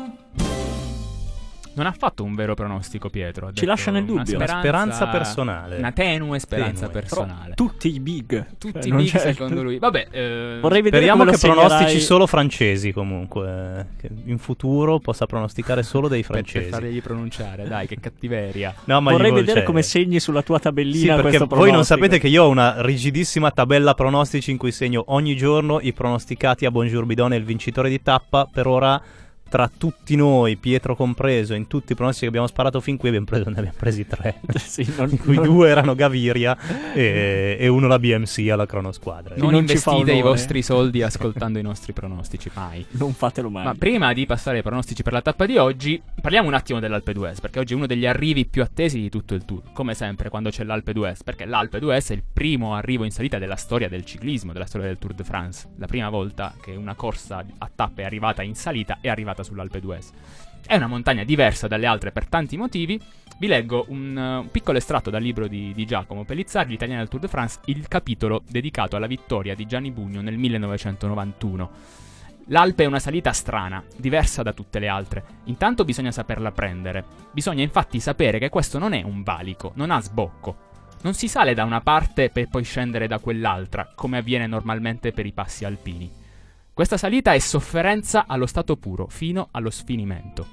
Non ha fatto un vero pronostico, Pietro. Ha Ci detto lascia nel una dubbio. Una speranza personale. Una tenue speranza Tenue. personale. Tutti i big. Tutti Cioè, i non big c'è- secondo lui. Vabbè, eh, Vorrei vedere Speriamo come che lo segnerai- pronostici solo francesi comunque, eh, che in futuro possa pronosticare solo dei per, per francesi. fargli pronunciare, dai, che cattiveria. No, ma gli Vorrei vol- vedere cioè- come segni sulla tua Sì, tabellina perché questo voi non pronostico. sapete che io ho una rigidissima tabella pronostici in cui segno ogni giorno i pronosticati a Bonjour Bidone e il vincitore di tappa. Per ora tra tutti noi, Pietro compreso, in tutti i pronostici che abbiamo sparato fin qui abbiamo preso, ne abbiamo presi tre, Sì, non, in cui non- due erano Gaviria e, e uno la B M C alla cronosquadra. Non, non ci fa investite i onore. vostri soldi ascoltando i nostri pronostici, mai. non fatelo mai. Ma prima di passare ai pronostici per la tappa di oggi, parliamo un attimo dell'Alpe d'Huez, perché oggi è uno degli arrivi più attesi di tutto il tour, come sempre quando c'è l'Alpe d'Huez, perché l'Alpe d'Huez è il primo arrivo in salita della storia del ciclismo, della storia del Tour de France. La prima volta che una corsa a tappe è arrivata in salita è arrivata sull'Alpe d'Huez. È una montagna diversa dalle altre per tanti motivi. Vi leggo un, uh, un piccolo estratto dal libro di, di Giacomo Pellizzari, l'italiano del Tour de France, il capitolo dedicato alla vittoria di Gianni Bugno nel millenovecentonovantuno. L'Alpe è una salita strana, diversa da tutte le altre. Intanto bisogna saperla prendere. Bisogna infatti sapere che questo non è un valico, non ha sbocco. Non si sale da una parte per poi scendere da quell'altra, come avviene normalmente per i passi alpini. Questa salita è sofferenza allo stato puro, fino allo sfinimento.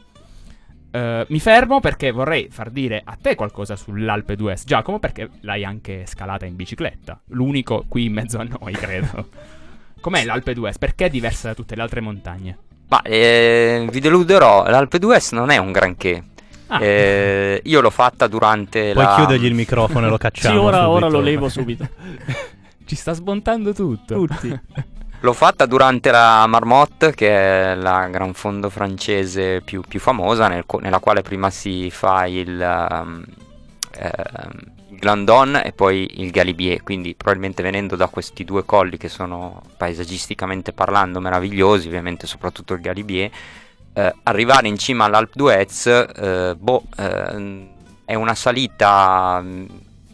Uh, mi fermo perché vorrei far dire a te qualcosa sull'Alpe d'Huez, Giacomo, perché l'hai anche scalata in bicicletta. L'unico qui in mezzo a noi, credo. Com'è l'Alpe d'Huez? Perché è diversa da tutte le altre montagne? Ma eh, vi deluderò, l'Alpe d'Huez non è un granché. Ah. Eh, io l'ho fatta durante Poi la... chiudergli il microfono e lo Sì, cacciamo ora, subito. ora lo levo subito. Ci sta smontando tutto. Tutti. L'ho fatta durante la Marmotte, che è la gran fondo francese più, più famosa, nel co- nella quale prima si fa il, um, ehm, il Glandon e poi il Galibier. Quindi probabilmente venendo da questi due colli che sono paesaggisticamente parlando meravigliosi, ovviamente soprattutto il Galibier, eh, arrivare in cima all'Alpe d'Huez, eh, boh, eh, è una salita mh,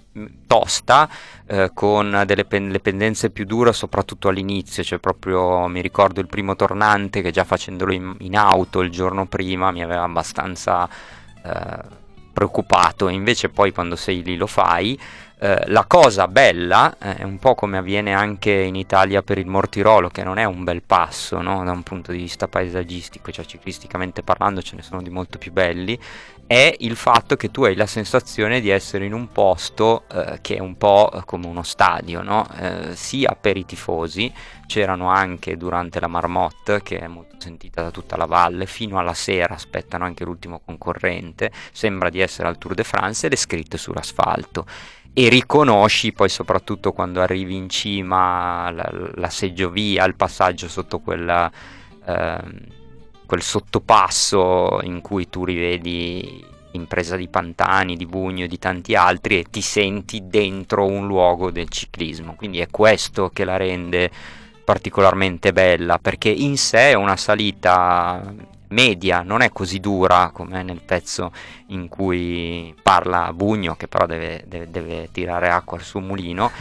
tosta, eh, con delle pen- le pendenze più dure soprattutto all'inizio, cioè proprio mi ricordo il primo tornante che già facendolo in, in auto il giorno prima mi aveva abbastanza eh, preoccupato, invece poi quando sei lì lo fai. Eh, la cosa bella eh, è un po' come avviene anche in Italia per il Mortirolo, che non è un bel passo, no? Da un punto di vista paesaggistico, cioè ciclisticamente parlando ce ne sono di molto più belli, è il fatto che tu hai la sensazione di essere in un posto eh, che è un po' come uno stadio, no? Eh, sia per i tifosi, c'erano anche durante la Marmotte, che è molto sentita da tutta la valle, fino alla sera aspettano anche l'ultimo concorrente, sembra di essere al Tour de France, ed è scritto sull'asfalto. E riconosci poi soprattutto quando arrivi in cima la, la seggiovia, il passaggio sotto quella, ehm, quel sottopasso in cui tu rivedi Impresa di Pantani, di Bugno e di tanti altri, e ti senti dentro un luogo del ciclismo. Quindi è questo che la rende particolarmente bella, perché in sé è una salita media, non è così dura come nel pezzo in cui parla Bugno, che però deve, deve, deve tirare acqua al suo mulino,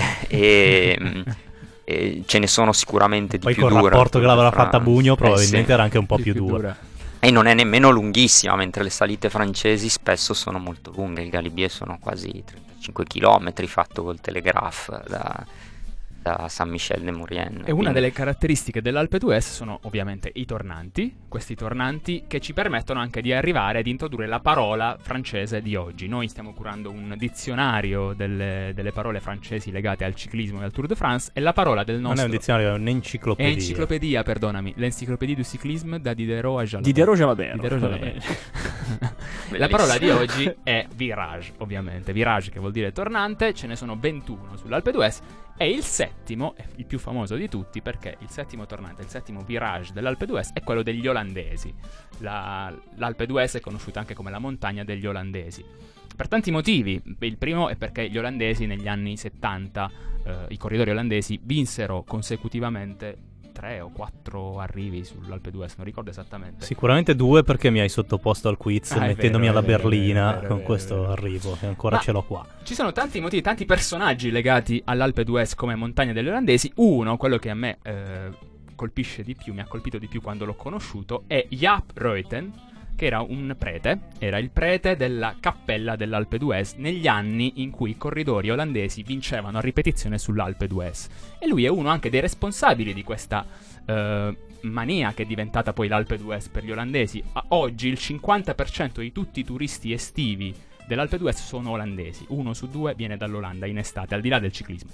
e, e ce ne sono sicuramente di Poi più col dure. rapporto che l'aveva fatta Bugno Eh, probabilmente sì. era anche un po' Di più, più dura. dura. E non è nemmeno lunghissima, mentre le salite francesi spesso sono molto lunghe. Il Galibier sono quasi trentacinque chilometri fatto col telegraph da, da Saint-Michel-de-Maurienne. E una Quindi- delle caratteristiche dell'Alpe d'Huez sono ovviamente i tornanti, questi tornanti che ci permettono anche di arrivare ad introdurre la parola francese di oggi. Noi stiamo curando un dizionario delle, delle parole francesi legate al ciclismo e al Tour de France, e la parola del nostro... Non è un dizionario, è È un'enciclopedia. enciclopedia, perdonami, l'Encyclopédie du cyclisme da Diderot a Jalabert. Diderot Jalabert. Diderot Jalabert. La parola di oggi è virage, ovviamente. Virage, che vuol dire tornante, ce ne sono ventuno sull'Alpe d'Huez, e il settimo è il più famoso di tutti, perché il settimo tornante, il settimo virage dell'Alpe d'Huez è quello degli olandesi. La, L'Alpe d'Huez è conosciuta anche come la montagna degli olandesi, per tanti motivi. Il primo è perché gli olandesi negli anni settanta, eh, i corridori olandesi, vinsero consecutivamente tre o quattro arrivi sull'Alpe d'Huez, non ricordo esattamente. Sicuramente due, perché mi hai sottoposto al quiz Ah, è mettendomi vero, alla è vero, berlina è vero, è con vero, questo è vero. arrivo, che ancora Ma- ce l'ho qua. Ci sono tanti motivi, tanti personaggi legati all'Alpe d'Huez come montagna degli olandesi. Uno, quello che a me eh, colpisce di più, mi ha colpito di più quando l'ho conosciuto, è Jaap Ruiten, che era un prete, era il prete della cappella dell'Alpe d'Huez negli anni in cui i corridori olandesi vincevano a ripetizione sull'Alpe d'Huez. E lui è uno anche dei responsabili di questa eh, mania che è diventata poi l'Alpe d'Huez per gli olandesi. A oggi il cinquanta per cento di tutti i turisti estivi dell'Alpe d'Huez sono olandesi, uno su due viene dall'Olanda in estate, al di là del ciclismo.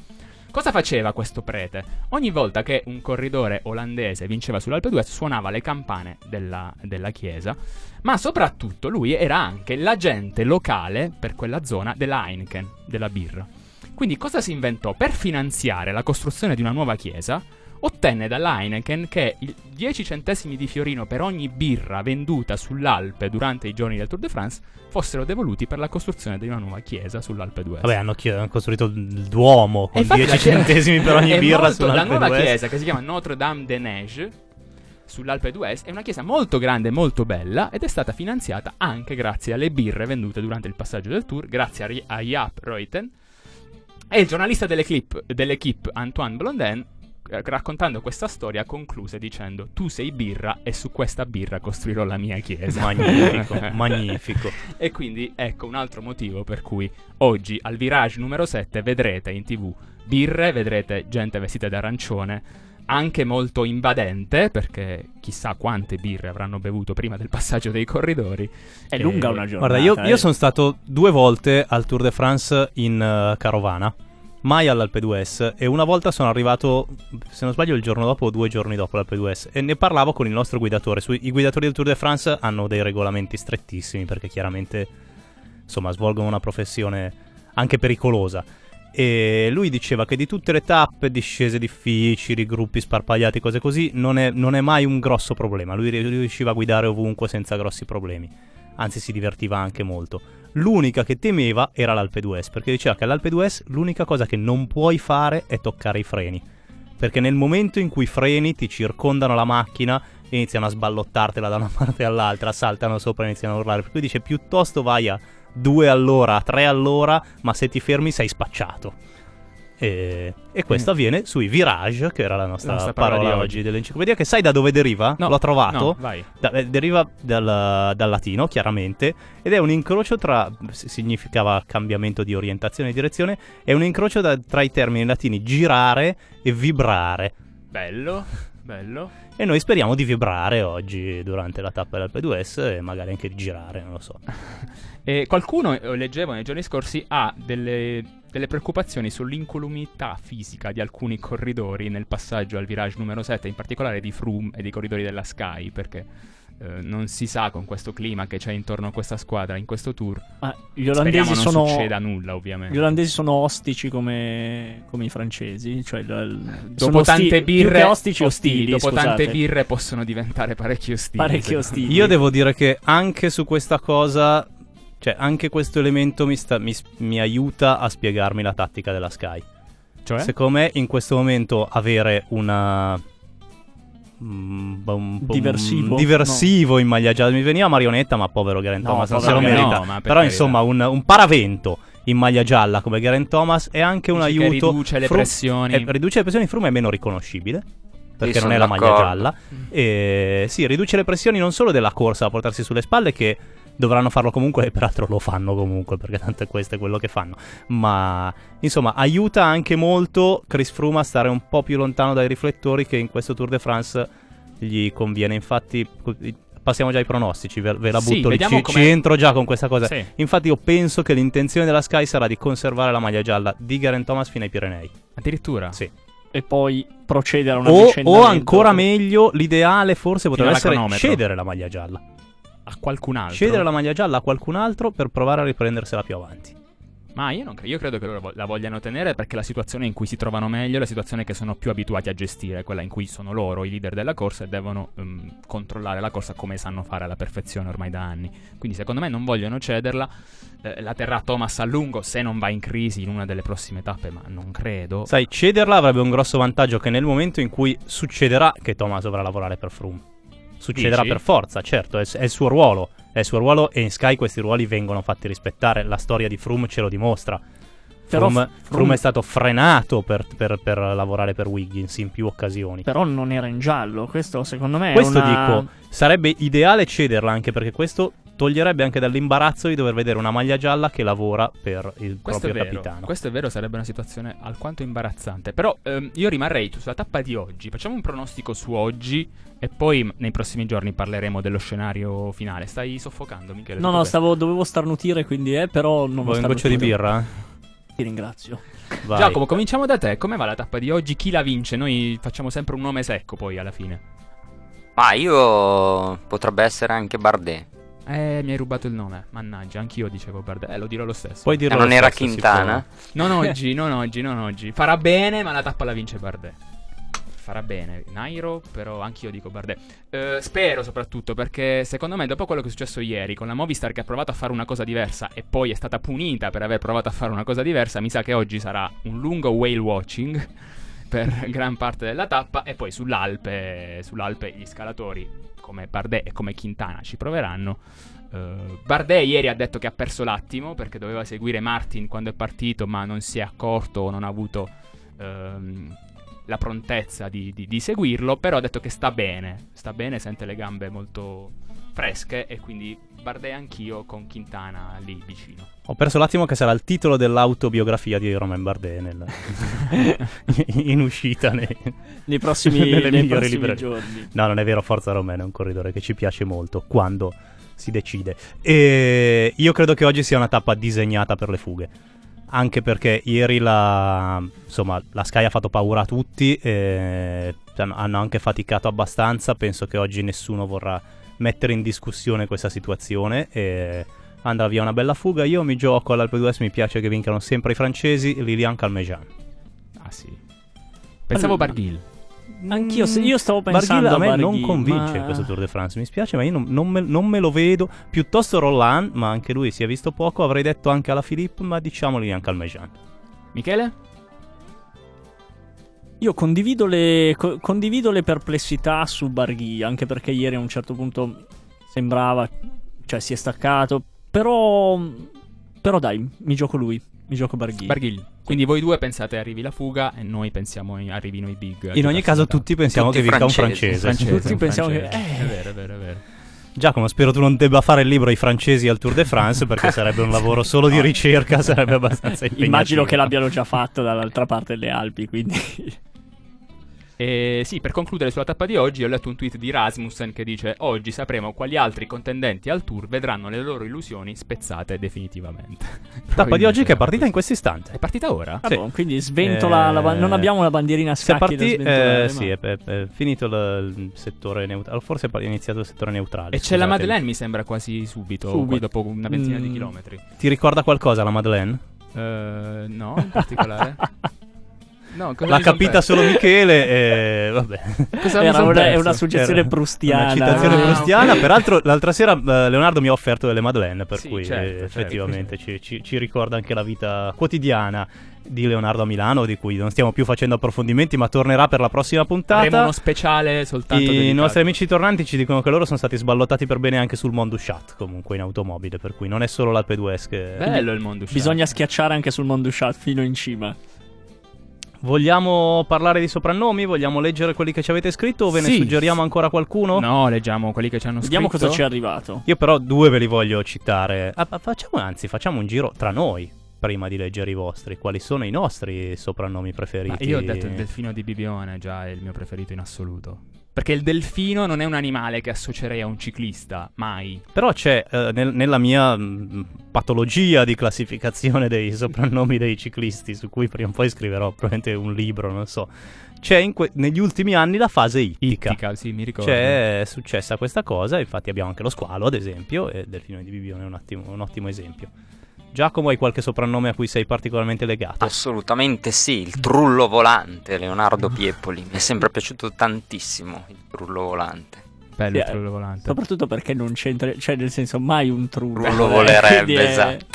Cosa faceva questo prete? Ogni volta che un corridore olandese vinceva sull'Alpe d'Huez suonava le campane della, della chiesa, ma soprattutto lui era anche l'agente locale per quella zona della Heineken, della birra. Quindi cosa si inventò? Per finanziare la costruzione di una nuova chiesa, ottenne dalla Heineken che i dieci centesimi di fiorino per ogni birra venduta sull'Alpe durante i giorni del Tour de France fossero devoluti per la costruzione di una nuova chiesa sull'Alpe d'Huez. Vabbè, hanno, chi- hanno costruito il Duomo con infatti dieci la chiesa- centesimi per ogni è birra molto- sull'Alpe La nuova d'Huez. chiesa, che si chiama Notre-Dame-des-Neiges, sull'Alpe d'Huez, è una chiesa molto grande e molto bella ed è stata finanziata anche grazie alle birre vendute durante il passaggio del Tour, grazie a, Ri- a Jaap Ruijten. E il giornalista dell'Equipe, dell'Equipe Antoine Blondin, eh, raccontando questa storia, concluse dicendo: tu sei birra e su questa birra costruirò la mia chiesa. Magnifico, magnifico. E quindi ecco un altro motivo per cui oggi al virage numero sette vedrete in tv birre, vedrete gente vestita d'arancione, anche molto invadente, perché chissà quante birre avranno bevuto prima del passaggio dei corridori. È E- lunga una giornata. Guarda, io, io eh. sono stato due volte al Tour de France in uh, carovana, mai all'Alpe d'Huez, e una volta sono arrivato, se non sbaglio, il giorno dopo o due giorni dopo l'Alpe d'Huez, e ne parlavo con il nostro guidatore. Sui, I guidatori del Tour de France hanno dei regolamenti strettissimi, perché chiaramente, insomma, svolgono una professione anche pericolosa. E lui diceva che di tutte le tappe, discese difficili, gruppi sparpagliati, cose così, non è, non è mai un grosso problema. Lui riusciva a guidare ovunque senza grossi problemi, anzi si divertiva anche molto. L'unica che temeva era l'Alpe d'Huez, perché diceva che all'Alpe d'Huez l'unica cosa che non puoi fare è toccare i freni, perché nel momento in cui freni ti circondano la macchina e iniziano a sballottartela da una parte all'altra, saltano sopra e iniziano a urlare. Per cui dice: piuttosto vai a due all'ora, a tre all'ora, ma se ti fermi sei spacciato. E, e questo Mm. avviene sui virage, che era la nostra, La nostra parola parola di oggi oggi. dell'enciclopedia, che sai da dove deriva? No, L'ho trovato. no, vai. Da- eh, deriva dal, dal latino, chiaramente, ed è un incrocio tra, s- significava cambiamento di orientazione e direzione, è un incrocio da- tra i termini latini girare e vibrare. Bello, bello. E noi speriamo di vibrare oggi durante la tappa dell'Alpe d'Huez e magari anche di girare, non lo so. E qualcuno, eh, leggevo nei giorni scorsi, ha delle, delle preoccupazioni sull'incolumità fisica di alcuni corridori nel passaggio al virage numero sette, in particolare di Froome e dei corridori della Sky, perché eh, non si sa con questo clima che c'è intorno a questa squadra in questo tour. Ma gli olandesi Speriamo non sono succeda nulla, ovviamente. Gli olandesi sono ostici come, come i francesi, cioè il- il- Dopo sono tante osti- più birre che ostici ostili, dopo scusate. tante birre possono diventare parecchio ostili. Parecchio secondo ostili. me. Io devo dire che anche su questa cosa, cioè anche questo elemento mi, sta- mi s- mi aiuta a spiegarmi la tattica della Sky. Cioè? Secondo me in questo momento avere una... mm, un po' Diversivo? un diversivo in maglia gialla, mi veniva marionetta, ma povero Geraint No, Thomas non se povero lo Geraint, merita. no, ma per Però carità. insomma un, un paravento in maglia gialla come Geraint Thomas è anche un Dici che aiuto. riduce le Froome- pressioni. eh, riduce le pressioni. Froome è meno riconoscibile perché Sì, non è sono la maglia d'accordo. gialla. E sì, riduce le pressioni non solo della corsa a portarsi sulle spalle, che dovranno farlo comunque, e peraltro lo fanno comunque, perché tanto questo è quello che fanno, ma insomma aiuta anche molto Chris Froome a stare un po' più lontano dai riflettori, che in questo Tour de France gli conviene. Infatti passiamo già ai pronostici, ve, ve la Sì, butto lì, vediamo ci, come- ci entro già con questa cosa. Sì. Infatti io penso che l'intenzione della Sky sarà di conservare la maglia gialla di Geraint Thomas fino ai Pirenei. Addirittura? Sì. E poi procedere a un O, o avvicendamento. ancora meglio, l'ideale forse potrebbe alla essere cronometro. cedere la maglia gialla. A qualcun altro? Cedere la maglia gialla a qualcun altro per provare a riprendersela più avanti. Ma io non credo, io credo che loro vo- la vogliano tenere perché la situazione in cui si trovano meglio è la situazione che sono più abituati a gestire, quella in cui sono loro i leader della corsa e devono ehm, controllare la corsa come sanno fare alla perfezione ormai da anni. Quindi secondo me non vogliono cederla, eh, la terrà Thomas a lungo se non va in crisi in una delle prossime tappe, ma non credo. Sai, cederla avrebbe un grosso vantaggio, che nel momento in cui succederà che Thomas dovrà lavorare per Froome, succederà Dici? per forza, certo, è, è il suo ruolo, è il suo ruolo, e in Sky questi ruoli vengono fatti rispettare, la storia di Froome ce lo dimostra. Però Froome, Froome- Froome è stato frenato per, per- per lavorare per Wiggins in più occasioni. Però non era in giallo, questo secondo me Questo è una... dico, sarebbe ideale cederla, anche perché questo toglierebbe anche dall'imbarazzo di dover vedere una maglia gialla che lavora per il Questo è proprio vero, capitano. questo è vero, sarebbe una situazione alquanto imbarazzante. Però ehm, io rimarrei sulla tappa di oggi. Facciamo un pronostico su oggi e poi m- nei prossimi giorni parleremo dello scenario finale. Stai soffocando, Michele? No, tutto no, bene? stavo, dovevo starnutire, quindi eh, però non Vuoi ho un goccio di starnutito. birra? Ti ringrazio. Vai. Giacomo, cominciamo da te. Come va la tappa di oggi? Chi la vince? Noi facciamo sempre un nome secco poi alla fine. Ma io potrebbe essere anche Bardet. Eh, mi hai rubato il nome. Mannaggia, anch'io dicevo Bardet. Eh, lo dirò lo stesso. Puoi E dirlo non lo era stesso, si Quintana? può. Non oggi, non oggi, non oggi. Farà bene, ma la tappa la vince Bardet. Farà bene Nairo, però anch'io dico Bardet. Eh, spero soprattutto perché secondo me dopo quello che è successo ieri con la Movistar che ha provato a fare una cosa diversa e poi è stata punita per aver provato a fare una cosa diversa, mi sa che oggi sarà un lungo whale watching per gran parte della tappa e poi sull'Alpe, sull'Alpe gli scalatori come Bardet e come Quintana ci proveranno. Uh, Bardet ieri ha detto che ha perso l'attimo perché doveva seguire Martin quando è partito ma non si è accorto o non ha avuto um, la prontezza di, di, di seguirlo, però ha detto che sta bene, sta bene, sente le gambe molto fresche e quindi Bardet anch'io con Quintana lì vicino. Ho perso l'attimo che sarà il titolo dell'autobiografia di Romain Bardet nel... in uscita nei, nei prossimi, nelle nei migliori prossimi librerie. giorni. No, non è vero, Forza Romain è un corridore che ci piace molto quando si decide. E io credo che oggi sia una tappa disegnata per le fughe. Anche perché ieri la, insomma, la Sky ha fatto paura a tutti, e hanno anche faticato abbastanza. Penso che oggi nessuno vorrà mettere in discussione questa situazione e andrà via una bella fuga. Io mi gioco all'Alpe d'Huez, mi piace che vincano sempre i francesi, Lilian Calmejean. Ah sì. Pensavo Allora, Barguil. Anch'io, se- io stavo pensando Barguil a me a non Barguil, convince ma- questo Tour de France, mi spiace, ma io non, non me, non me lo vedo. Piuttosto Roland, ma anche lui si è visto poco. Avrei detto anche alla Philippe, ma diciamo Lilian Calmejean. Michele? Io condivido le, co- condivido le perplessità su Barguil, anche perché ieri a un certo punto sembrava, cioè si è staccato, però, però dai, mi gioco lui, mi gioco Barguil. Barguil. Quindi voi due pensate arrivi la fuga e noi pensiamo in- arrivino i big. In ogni caso tutti pensiamo Tutti che vinca un francesi. francese. francesi. Tutti pensiamo che- È vero, è vero, è vero. Giacomo, spero tu non debba fare il libro ai francesi al Tour de France, perché sarebbe un lavoro solo di ricerca, sarebbe abbastanza impegnativo. Immagino che l'abbiano già fatto dall'altra parte delle Alpi, quindi... E sì, per concludere sulla tappa di oggi ho letto un tweet di Rasmussen che dice: oggi sapremo quali altri contendenti al Tour vedranno le loro illusioni spezzate definitivamente. Tappa di oggi che è partita Probabilmente in questo istante. È partita ora? Ah, Sì. boh, quindi sventola Eh, la ba- non abbiamo una bandierina a Se scacchi parti, da sventolare, eh, ma- sì, è, è- è finito il, il settore neutrale. Forse è iniziato il settore neutrale. E c'è la scusate. Madeleine, mi sembra quasi subito, Subito. dopo una ventina di Mm. chilometri. Ti ricorda qualcosa la Madeleine? Eh, no, in particolare. No, cosa L'ha mi son capita perso? solo Michele e vabbè. Cosa mi Era son una, è perso? una suggestione Era prustiana. Una citazione Ah, prustiana. ok. Peraltro l'altra sera eh, Leonardo mi ha offerto delle Madeleine, per Sì, cui certo, eh, certo. effettivamente ci, ci- ci ricorda anche la vita quotidiana di Leonardo a Milano, di cui non stiamo più facendo approfondimenti, ma tornerà per la prossima puntata. Avremo uno speciale soltanto I dedicato. nostri amici tornanti ci dicono che loro sono stati sballottati per bene anche sul Mondushat, comunque in automobile, per cui non è solo l'Alpe d'Huez che... Bello il mondo. Bisogna schiacciare anche sul Mondushat fino in cima. Vogliamo parlare di soprannomi? Vogliamo leggere quelli che ci avete scritto o ve ne Sì. suggeriamo ancora qualcuno? No, leggiamo quelli che ci hanno Vediamo scritto. cosa ci è arrivato. Io però due ve li voglio citare. Ah, facciamo, anzi, facciamo un giro tra noi prima di leggere i vostri. Quali sono i nostri soprannomi Ma preferiti? io ho detto il delfino di Bibione, già è il mio preferito in assoluto. Perché il delfino non è un animale che associerei a un ciclista, mai. Però c'è eh, nel- nella mia mh, patologia di classificazione dei soprannomi dei ciclisti, su cui prima o poi scriverò probabilmente un libro, non so. C'è in que- negli ultimi anni la fase ittica. Ittica, sì, mi ricordo. C'è è successa questa cosa, infatti abbiamo anche lo squalo, ad esempio, e Delfino di Bibione è un ottimo, un ottimo esempio. Giacomo, hai qualche soprannome a cui sei particolarmente legato? Assolutamente sì, il trullo volante, Leonardo Piepoli. Mi è sempre piaciuto tantissimo il trullo volante. Bello Sì, il trullo volante. Soprattutto perché non c'entra, cioè nel senso mai un trullo. Trullo eh, volerebbe, quindi è- esatto.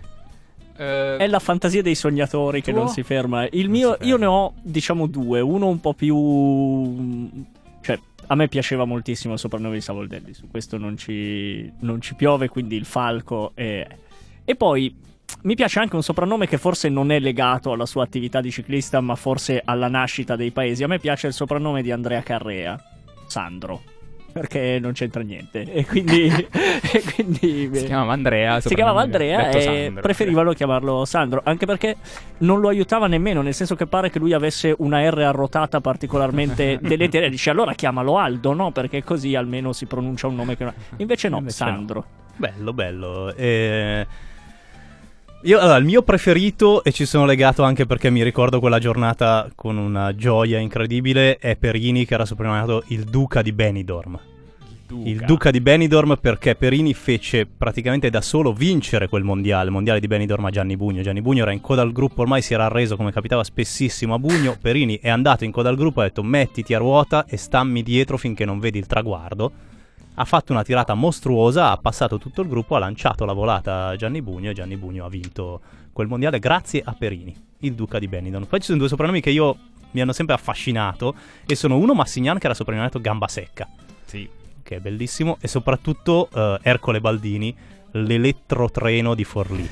Eh, È la fantasia dei sognatori che Tuo? non si ferma. Il Non mio, si ferma. io ne ho diciamo due. Uno un po' più, cioè a me piaceva moltissimo il soprannome di Savoldelli. Su questo non ci, non ci piove. Quindi il falco. E, e poi mi piace anche un soprannome che forse non è legato alla sua attività di ciclista, ma forse alla nascita dei paesi. A me piace il soprannome di Andrea Carrea, Sandro. Perché non c'entra niente. E quindi. e quindi si chiamava Andrea. si chiamava soprannome Andrea detto e Sandro. preferivano chiamarlo Sandro, anche perché non lo aiutava nemmeno, nel senso che pare che lui avesse una R arrotata particolarmente deleteria. Dice allora chiamalo Aldo, no? Perché così almeno si pronuncia un nome che no. Invece no, Invece no. Sandro. Bello, bello. E... Io, allora, il mio preferito, e ci sono legato anche perché mi ricordo quella giornata con una gioia incredibile, è Perini, che era soprannominato il Duca di Benidorm. Duca. Il Duca di Benidorm perché Perini fece praticamente da solo vincere quel mondiale, il mondiale di Benidorm a Gianni Bugno. Gianni Bugno era in coda al gruppo, ormai si era arreso come capitava spessissimo a Bugno. Perini è andato in coda al gruppo e ha detto mettiti a ruota e stammi dietro finché non vedi il traguardo. Ha fatto una tirata mostruosa, ha passato tutto il gruppo, ha lanciato la volata a Gianni Bugno e Gianni Bugno ha vinto quel mondiale grazie a Perini, il Duca di Benidorm. Poi ci sono due soprannomi che io mi hanno sempre affascinato e sono uno Massignan, che era soprannominato Gamba Secca, Sì. che è bellissimo, e soprattutto uh, Ercole Baldini, l'elettrotreno di Forlì.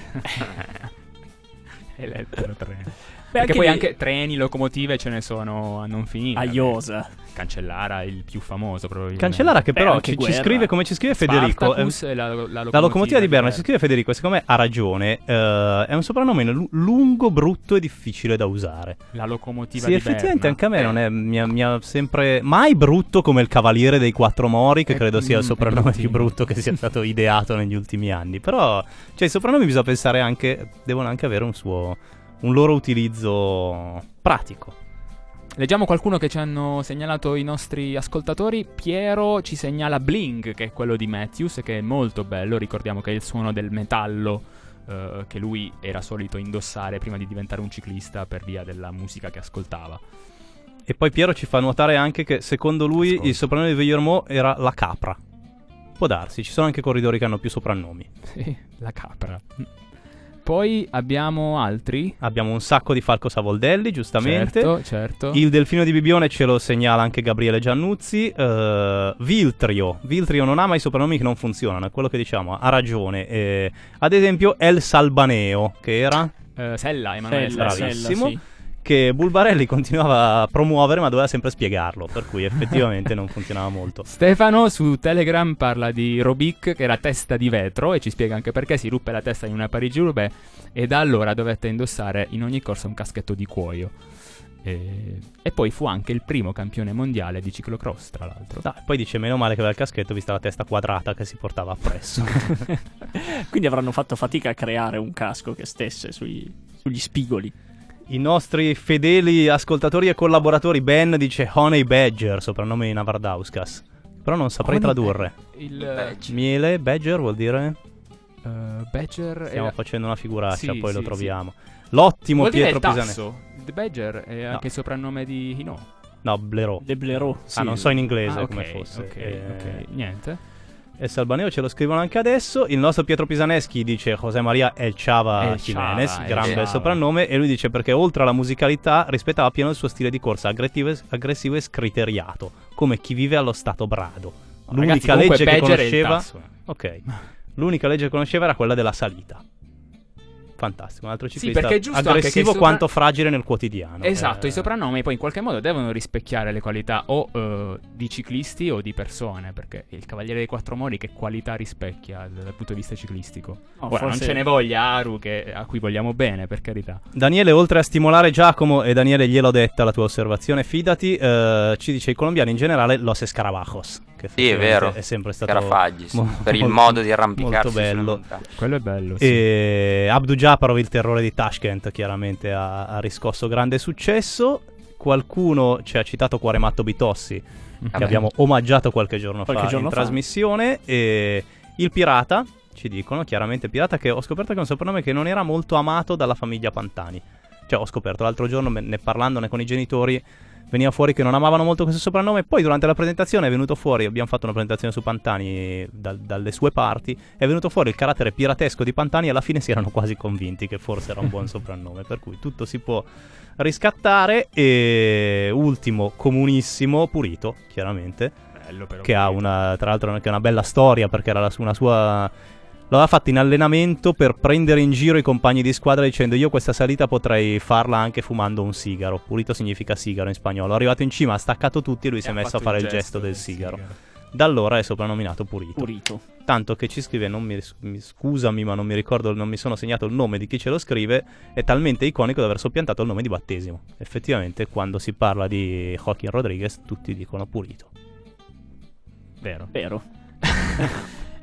Elettrotreno. Beh, Perché anche poi lì- anche treni, locomotive ce ne sono a non finire. A Iosa. Cancellara, il più famoso probabilmente. Cancellara che Beh, però anche ci, ci Guerra. scrive come ci scrive Federico. Spartacus eh, e la, la locomotiva, La locomotiva di Berna, ci scrive Federico, e secondo me ha ragione, eh, è un soprannome lu- lungo, brutto e difficile da usare. La locomotiva Sì, di effettivamente Berna. anche a me non è, mi ha, mi ha sempre mai brutto come il Cavaliere dei Quattro Mori, che Eh, credo sia il mm, soprannome è più bruttino. brutto che sia stato ideato negli ultimi anni. Però, cioè, i soprannomi bisogna pensare anche, devono anche avere un suo, un loro utilizzo pratico. Leggiamo qualcuno che ci hanno segnalato i nostri ascoltatori. Piero ci segnala Bling, che è quello di Matthews, che è molto bello. Ricordiamo che è il suono del metallo eh, che lui era solito indossare prima di diventare un ciclista per via della musica che ascoltava. E poi Piero ci fa nuotare anche che secondo lui Ascolta. il soprannome di Villermo era la capra. Può darsi, ci sono anche corridori che hanno più soprannomi. Sì, la capra. Poi abbiamo altri. Abbiamo un sacco di Falco Savoldelli, giustamente. Certo, certo. Il Delfino di Bibione ce lo segnala anche Gabriele Giannuzzi. Uh, Viltrio. Viltrio non ama i soprannomi che non funzionano, è quello che diciamo, ha ragione. Eh, ad esempio El Salbaneo, che era Eh, Sella, Emanuele Sella, Sella. bravissimo. Sella, sì. che Bulbarelli continuava a promuovere ma doveva sempre spiegarlo, per cui effettivamente non funzionava molto. Stefano su Telegram parla di Robic, che era testa di vetro, e ci spiega anche perché si ruppe la testa in una Parigi-Roubaix e da allora dovette indossare in ogni corsa un caschetto di cuoio. E, e poi fu anche il primo campione mondiale di ciclocross, tra l'altro. No, e poi dice meno male che aveva il caschetto vista la testa quadrata che si portava appresso. Quindi avranno fatto fatica a creare un casco che stesse sui- sugli spigoli. I nostri fedeli ascoltatori e collaboratori, Ben dice Honey Badger, soprannome di Navardauskas, però non saprei Honey tradurre. Il Badger. Miele, Badger vuol dire? uh, Badger Stiamo era- facendo una figuraccia, Sì, poi lo sì, troviamo. L'ottimo vuol dire Pietro il Pisane. tasso. The Badger è No. anche il soprannome di Hinault. No, Blero. De Blero. Ah, non so in inglese Ah, ok, come fosse. ok, Eh, ok. Niente. E Salbaneo ce lo scrivono anche adesso. Il nostro Pietro Pisaneschi dice José María El Chava El Jiménez, Chava, El gran bel Chava. soprannome. E lui dice perché oltre alla musicalità rispettava pieno il suo stile di corsa aggressivo e, aggressivo e scriteriato, come chi vive allo stato brado. L'unica Ragazzi, comunque legge che Badger è il conosceva tasso. Ok. L'unica legge che conosceva era quella della salita. Fantastico, un altro Sì, ciclista perché è giusto anche che aggressivo sopra- quanto fragile nel quotidiano. Esatto, Eh, i soprannomi poi in qualche modo devono rispecchiare le qualità o eh, di ciclisti o di persone, perché il Cavaliere dei Quattro Mori che qualità rispecchia dal, dal punto di vista ciclistico? Oh, Ora, forse- non ce ne voglia Aru, che, a cui vogliamo bene, per carità. Daniele, oltre a stimolare Giacomo, e Daniele gliel'ho detta la tua osservazione, fidati, eh, ci dice i colombiani in generale Los Escarabajos, che Sì, è effettivamente vero. è sempre stato Scarafaggi, sì, mo- per il molto- modo di arrampicarsi molto sulle bello. montagne. Quello è bello, sì. E Abdu Japarov, il terrore di Tashkent, chiaramente ha, ha riscosso grande successo. Qualcuno ci ha citato Quarematto Bitossi, che Vabbè. abbiamo omaggiato qualche giorno Qualche fa giorno in fa. trasmissione. E il pirata, ci dicono chiaramente pirata, che ho scoperto che è un soprannome che non era molto amato dalla famiglia Pantani. Cioè, ho scoperto l'altro giorno, me- ne parlandone con i genitori, veniva fuori che non amavano molto questo soprannome. Poi durante la presentazione è venuto fuori, abbiamo fatto una presentazione su Pantani dal- dalle sue parti, è venuto fuori il carattere piratesco di Pantani e alla fine si erano quasi convinti che forse era un buon soprannome, per cui tutto si può riscattare. E ultimo, comunissimo, Purito, chiaramente, Bello, però, che ha una, tra l'altro anche una bella storia, perché era la su- una sua... L'aveva fatta in allenamento per prendere in giro i compagni di squadra dicendo io questa salita potrei farla anche fumando un sigaro. Purito significa sigaro in spagnolo. Arrivato in cima, ha staccato tutti e lui si è ha messo a fatto fare il gesto del sigaro. Da allora è soprannominato Purito. Purito. Tanto che ci scrive, non mi, mi- scusami ma non mi ricordo, non mi sono segnato il nome di chi ce lo scrive, è talmente iconico da aver soppiantato il nome di battesimo. Effettivamente quando si parla di Joaquín Rodríguez tutti dicono Purito. Vero. Vero.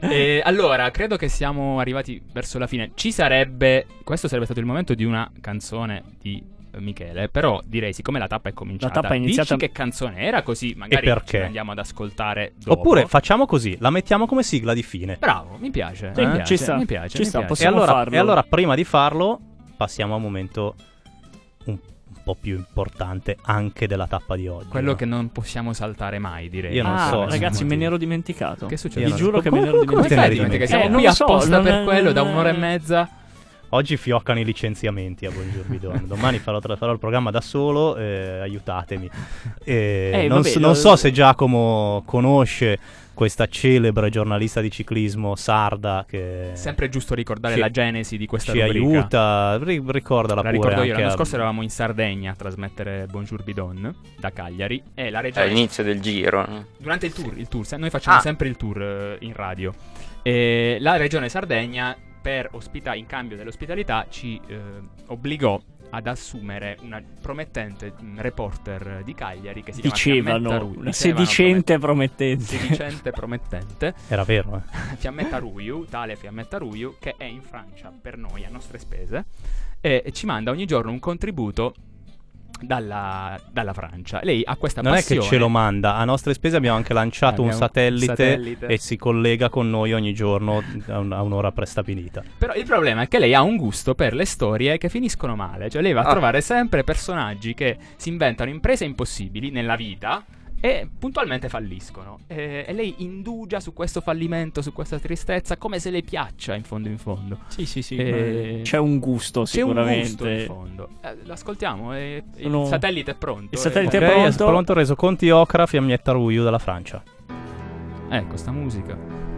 Eh, allora, credo che siamo arrivati verso la fine. Ci sarebbe, questo sarebbe stato il momento di una canzone di Michele, però direi, siccome la tappa è cominciata, La tappa è iniziata- dici che canzone era, così magari perché? ce la andiamo ad ascoltare dopo. Oppure facciamo così, la mettiamo come sigla di fine. Bravo, mi piace, Sì, mi ci piace, sta, mi piace, ci mi sta, piace. E possiamo allora, farlo. e allora, prima di farlo, passiamo a un momento un, un po' più importante anche della tappa di oggi. Quello no? che non possiamo saltare mai, direi. Io non Ah, so, ragazzi, sì. me ne ero dimenticato. Che succede? Vi Io giuro non- che me ne ero come- come te dimenticato. ne Dimentica che dimentichi? siamo Eh, non qui lo so, apposta non per è- quello da un'ora e mezza. Oggi fioccano i licenziamenti a Buongiorno. Domani farò, tra- farò il programma da solo, eh, aiutatemi. Eh, Eh, non, vabbè, so, lo- non so se Giacomo conosce questa celebre giornalista di ciclismo sarda che Sempre giusto ricordare ci- la genesi di questa ci rubrica. aiuta. Ri- ricordala La pure. ricordo io, anche l'anno a- scorso eravamo in Sardegna a trasmettere Bonjour Bidon da Cagliari e la regione All'inizio del giro. no? durante il tour, il tour, se- noi facciamo Ah. sempre il tour eh, in radio. E la regione Sardegna, per ospita- in cambio dell'ospitalità, ci eh, obbligò ad assumere una promettente mm, reporter di Cagliari che si chiama Fiammetta Dicevano, Ru- una dicevano sedicente promet- promettente. sedicente promettente Era vero, eh. Fiammetta Ruiu, tale Fiammetta Ruiu, che è in Francia per noi, a nostre spese, e ci manda ogni giorno un contributo dalla, dalla Francia. Lei ha questa Non è passione. che ce lo manda, a nostre spese abbiamo anche lanciato Eh, un abbiamo un satellite, satellite. e si collega con noi ogni giorno a, un- a un'ora prestabilita. Però il problema è che lei ha un gusto per le storie che finiscono male. Cioè lei va a Ah. trovare sempre personaggi che si inventano imprese impossibili nella vita e puntualmente falliscono. E, e lei indugia su questo fallimento, su questa tristezza, come se le piaccia in fondo in fondo. Sì, sì, sì. Eh, C'è un gusto C'è un sicuramente. gusto in fondo. Eh, l'ascoltiamo e Sono- il satellite è pronto. Il satellite E- è Ok, pronto? pronto, reso conti Ocra, Fiammetta Ruiu dalla Francia. Ecco sta musica.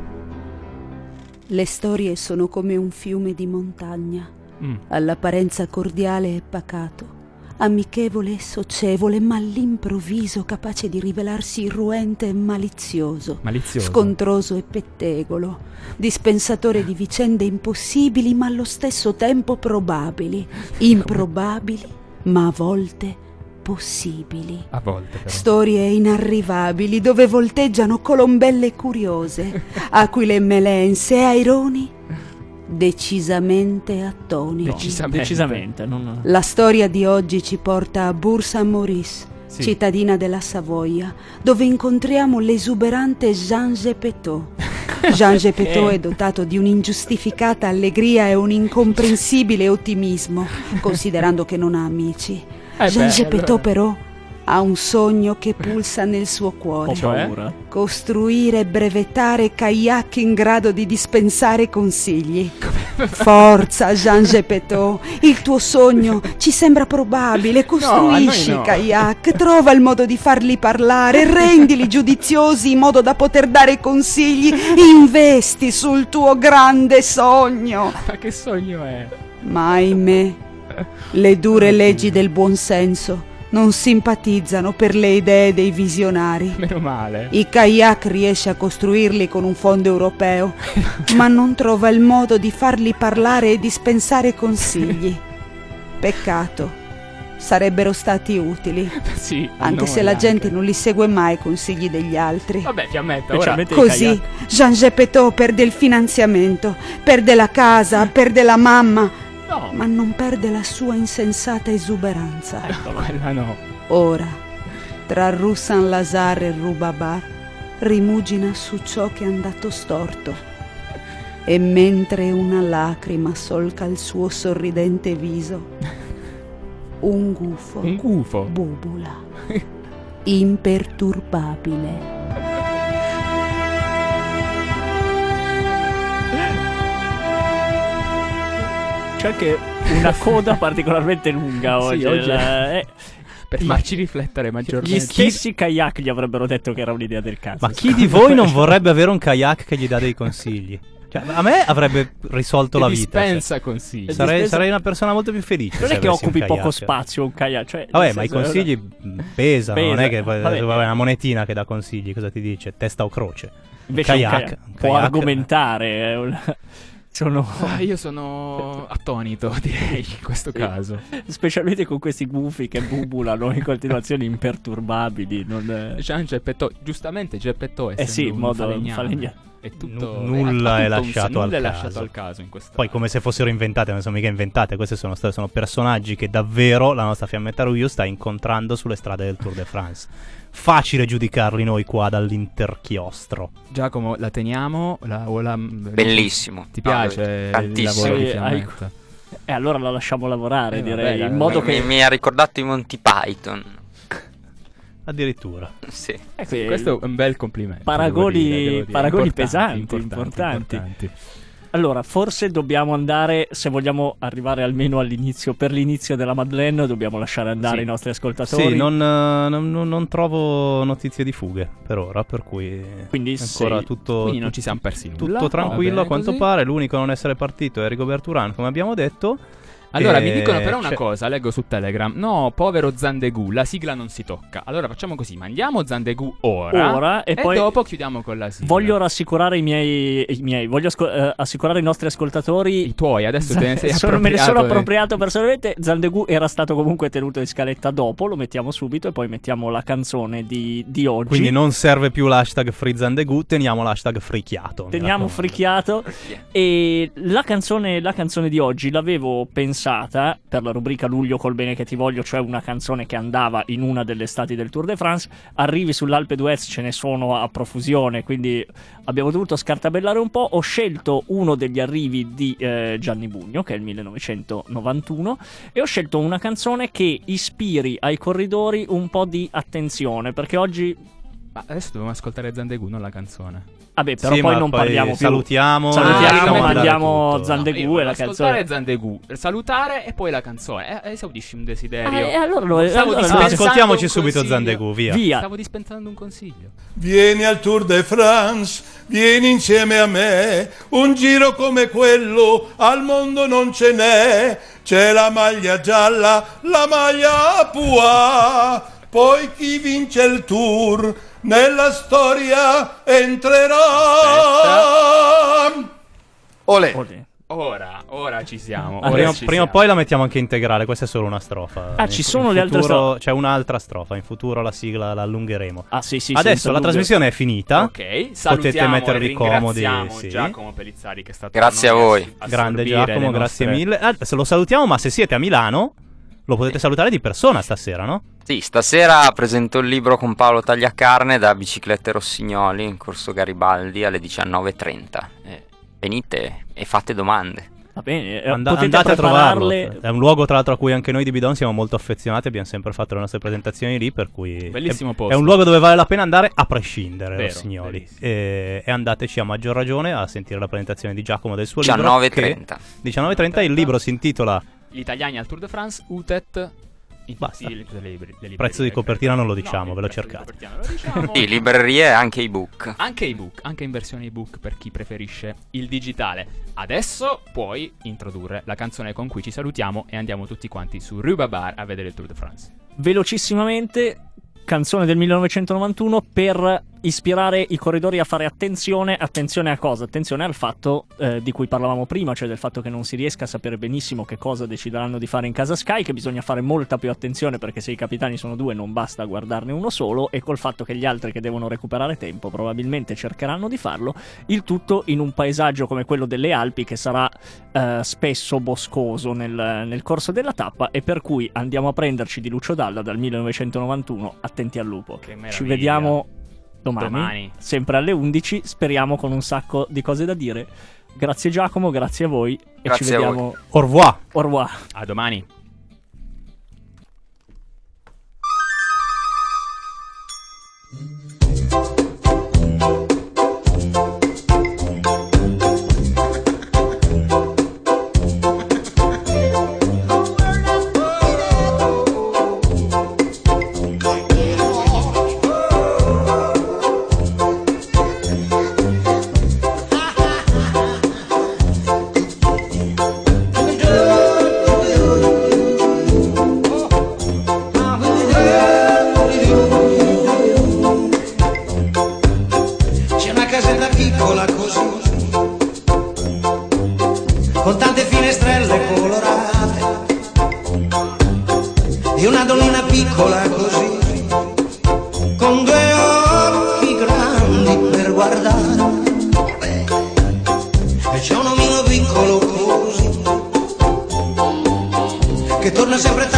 Le storie sono come un fiume di montagna, Mm. all'apparenza cordiale e pacato, amichevole e socievole, ma all'improvviso capace di rivelarsi irruente e malizioso, Malizioso. scontroso e pettegolo, dispensatore di vicende impossibili ma allo stesso tempo probabili, improbabili ma a volte possibili. A volte però. Storie inarrivabili dove volteggiano colombelle curiose, aquile melense e aironi decisamente attoniti. Decisamente. Decisamente. Non... La storia di oggi ci porta a Bourg-Saint-Maurice, Sì. cittadina della Savoia, dove incontriamo l'esuberante Jean Gepetto. Jean Gepetto è dotato di un'ingiustificata allegria e un incomprensibile ottimismo, considerando che non ha amici. Eh Jean beh, Gepetto allora- però ha un sogno che pulsa nel suo cuore. Ho Cioè? paura. Costruire e brevettare kayak in grado di dispensare consigli. Forza, Jean Gepetto, il tuo sogno ci sembra probabile. Costruisci no. kayak, trova il modo di farli parlare, rendili giudiziosi in modo da poter dare consigli. Investi sul tuo grande sogno. Ma che sogno è? Ma ahimè, le dure leggi del buonsenso non simpatizzano per le idee dei visionari. Meno male. I kayak riesce a costruirli con un fondo europeo, ma non trova il modo di farli parlare e dispensare consigli. Peccato, sarebbero stati utili, Sì. a anche noi se la anche. gente non li segue mai i consigli degli altri. Vabbè, Fiammetta, ora... Specialmente i Così kayak. Jean Gepetto perde il finanziamento, perde la casa, perde la mamma, No, ma non perde la sua insensata esuberanza. quella no. Ora, tra Rue Saint-Lazare e Rue Babar, rimugina su ciò che è andato storto. E mentre una lacrima solca il suo sorridente viso, un gufo Un gufo. bubula, imperturbabile. C'è anche una coda particolarmente lunga Sì, oggi. oggi- la- eh, Per farci riflettere gli maggiormente. stessi kayak gli avrebbero detto che era un'idea del cazzo. Ma chi di voi non vorrebbe avere un kayak che gli dà dei consigli? Cioè, a me avrebbe risolto Che la vita. dispensa consigli. cioè. Sarei, dispensa- sarei una persona molto più felice. Non se è che avessi un occupi poco kayak. spazio un kayak. Cioè, Vabbè, nel ma i senso, consigli mh, pesano, non Pesa. è che poi- Vabbè. vabbè, una monetina che dà consigli, cosa ti dice? Testa o croce? Invece un kayak, kayak un può kayak- argomentare. è un- Sono... Ah, io sono attonito, direi, in questo caso. Specialmente con questi gufi che bubulano in continuazione imperturbabili. Non... Jean Gepetto, giustamente Gepetto è Eh sì, in un modo falegname. falegname. è tutto, N- nulla è, è tutto un- lasciato nulla al è caso. lasciato al caso in questa. Poi come se fossero inventate, non sono mica inventate, queste sono, state, sono personaggi che davvero la nostra Fiammetta Ruiu sta incontrando sulle strade del Tour de France. Facile giudicarli noi qua dall'interchiostro. Giacomo, la teniamo? La, o la- Bellissimo. Ti No, piace il tantissimo. lavoro di Sì, Fiammetta? E allora la lasciamo lavorare, Eh, direi, vabbè, in modo mi, che... mi ha ricordato i Monty Python. Addirittura. Sì. eh, qui- Questo è un bel complimento. Paragoni- devo dire, devo dire. paragoni Importanti, pesanti, importanti, importanti. Allora, forse dobbiamo andare, se vogliamo arrivare almeno all'inizio, per l'inizio della Madeleine, dobbiamo lasciare andare Sì. i nostri ascoltatori. Sì, non, eh, non- non- non trovo notizie di fughe per ora, per cui Quindi ancora sei- tutto, Quindi non tut- ci siamo persi nulla. tutto tranquillo Va a bene quanto così. pare. L'unico a non essere partito è Rigoberto Urán, come abbiamo detto. Allora, E mi dicono però una c'è- cosa, leggo su Telegram. No, povero Zandegù, la sigla non si tocca. Allora facciamo così, mandiamo Zandegù ora, Ora, e poi dopo chiudiamo con la sigla. voglio rassicurare i miei, i miei voglio asco- eh, assicurare i nostri ascoltatori. I tuoi, adesso te ne sei Sono- me ne sono appropriato, eh. appropriato personalmente. Zandegù era stato comunque tenuto in scaletta dopo, lo mettiamo subito e poi mettiamo la canzone di, di oggi. Quindi non serve più l'hashtag FreeZandegù, teniamo l'hashtag frichiato. Teniamo frichiato. frichiato. E la canzone, la canzone di oggi l'avevo pensata per la rubrica Luglio col bene che ti voglio, cioè una canzone che andava in una delle estati del Tour de France. Arrivi sull'Alpe d'Huez ce ne sono a profusione, quindi abbiamo dovuto scartabellare un po'. Ho scelto uno degli arrivi di eh, Gianni Bugno, che è il millenovecentonovantuno, e ho scelto una canzone che ispiri ai corridori un po' di attenzione, perché oggi... Ma adesso dobbiamo ascoltare Zandegù, non la canzone. Vabbè, però Sì, poi ma non poi parliamo più. salutiamo, Salutiamo, lasciamo Ah, andare mandiamo tutto. Zandegù. No, io e voglio la ascoltare canzone. Zandegù, salutare e poi la canzone. Eh, esaudisci un desiderio. Ah, e allora lo- Stavo allora- dispensando ascoltiamoci un subito consiglio. Zandegù, via. Via. Stavo dispensando un consiglio. Vieni al Tour de France, vieni insieme a me, un giro come quello al mondo non ce n'è, c'è la maglia gialla, la maglia pua, poi chi vince il Tour nella storia entrerà. Olè. Olè. Ora, ora ci siamo. Ah, ora Prima, ci prima o siamo. poi la mettiamo anche integrale, questa è solo una strofa. Ah, In ci fu- sono in le altre futuro strofe? C'è un'altra strofa, in futuro la sigla la allungheremo. Ah, sì, sì, Adesso senza la dubbio. trasmissione è finita. Ok, Potete salutiamo mettervi e comodi. ringraziamo Sì. Giacomo Pellizzari che è stato Grazie con a noi voi. a- a Grande assorbire Giacomo, le grazie nostre- mille. Adesso lo salutiamo, ma se siete a Milano lo potete salutare di persona stasera, no? Sì, stasera presento il libro con Paolo Tagliacarne da Biciclette Rossignoli in corso Garibaldi alle diciannove e trenta. Eh, venite e fate domande. Va bene, eh, And- potete andate a trovarlo. prepararle. È un luogo tra l'altro a cui anche noi di Bidon siamo molto affezionati, abbiamo sempre fatto le nostre presentazioni lì, per cui Bellissimo è, posto. è un luogo dove vale la pena andare a prescindere, Vero, signori. verissimo. E, e andateci a maggior ragione a sentire la presentazione di Giacomo del suo diciannove e libro. che- trenta. diciannove e trenta, il libro si intitola Gli italiani al Tour de France, U T E T. In Basta. tutti i- tutte le libri- le librerie, Prezzo di credo. copertina non lo No, diciamo, il ve lo prezzo di cercate. copertina lo diciamo. Sì, librerie e anche ebook. Anche ebook, anche in versione ebook per chi preferisce il digitale. Adesso puoi introdurre la canzone con cui ci salutiamo e andiamo tutti quanti su Rubabar a vedere il Tour de France. Velocissimamente, canzone del millenovecentonovantuno per ispirare i corridori a fare attenzione. Attenzione a cosa? Attenzione al fatto eh, di cui parlavamo prima, cioè del fatto che non si riesca a sapere benissimo che cosa decideranno di fare in casa Sky, che bisogna fare molta più attenzione perché se i capitani sono due non basta guardarne uno solo, e col fatto che gli altri che devono recuperare tempo probabilmente cercheranno di farlo, il tutto in un paesaggio come quello delle Alpi che sarà eh, spesso boscoso nel, nel corso della tappa, e per cui andiamo a prenderci di Lucio Dalla dal millenovecentonovantuno, attenti al lupo. Che meraviglia. Ci vediamo domani, Domani. sempre alle undici, speriamo con un sacco di cose da dire. Grazie Giacomo, grazie a voi e Grazie ci a vediamo. Au revoir. Au revoir. A domani. C'è una casetta piccola così, con tante finestrelle colorate, e una donnina piccola così, con due occhi grandi per guardare.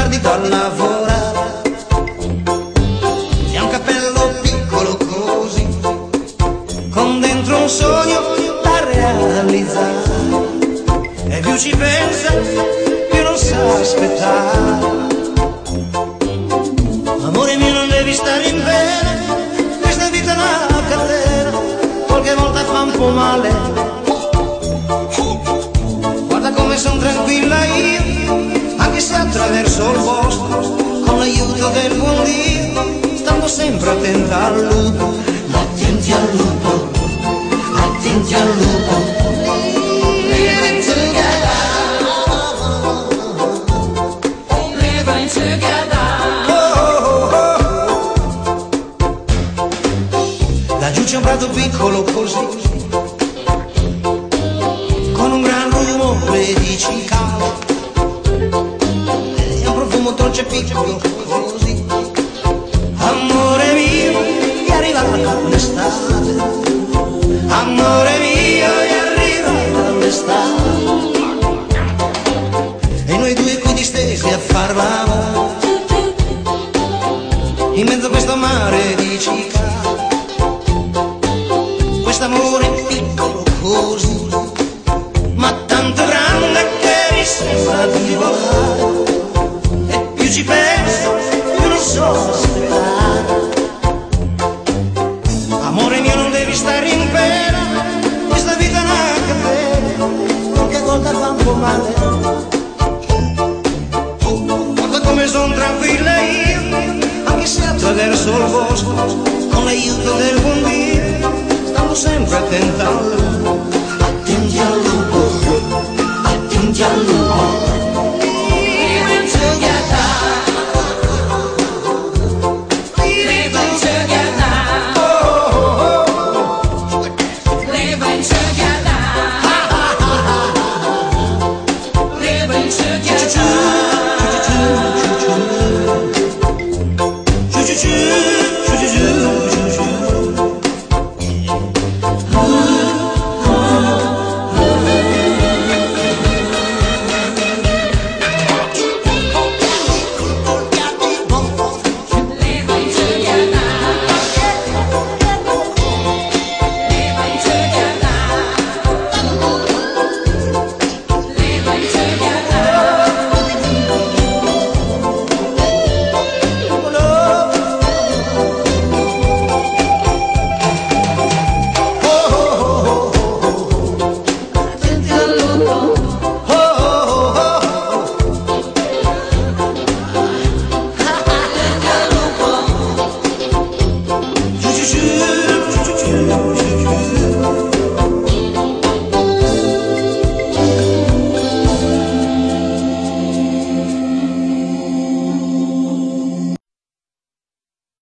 tardi da lavorare, e ha un cappello piccolo così, con dentro un sogno da realizzare, e più ci pensa più non sa aspettare. Amore mio, non devi stare in pena, questa vita è una catena, qualche volta fa un po' male. Guarda come son tranquilla io, anche se attraverso il bosco, con l'aiuto del buon Dio, stando sempre attenta al lupo. Attenti al lupo, attenti al lupo. Living together, living together. Laggiù c'è un prato piccolo così, con un gran rumore di cicale, e un profumo dolce piccolo così. Amore mio, è arrivata l'estate, amore mio, è arrivata l'estate, e noi due qui distesi a far l'amore in mezzo a questo mare di cicale. Quest'amore piccolo così, ma tanto grande che mi sembra di volare, e più ci penso più non so aspettare. Amore mio, non devi stare in pena, questa vita è una catena, qualche volta fa un po' male. Guarda come son tranquilla io, anche se attraverso il bosco, con l'aiuto del buon Dio, stavo sempre attenta al lupo.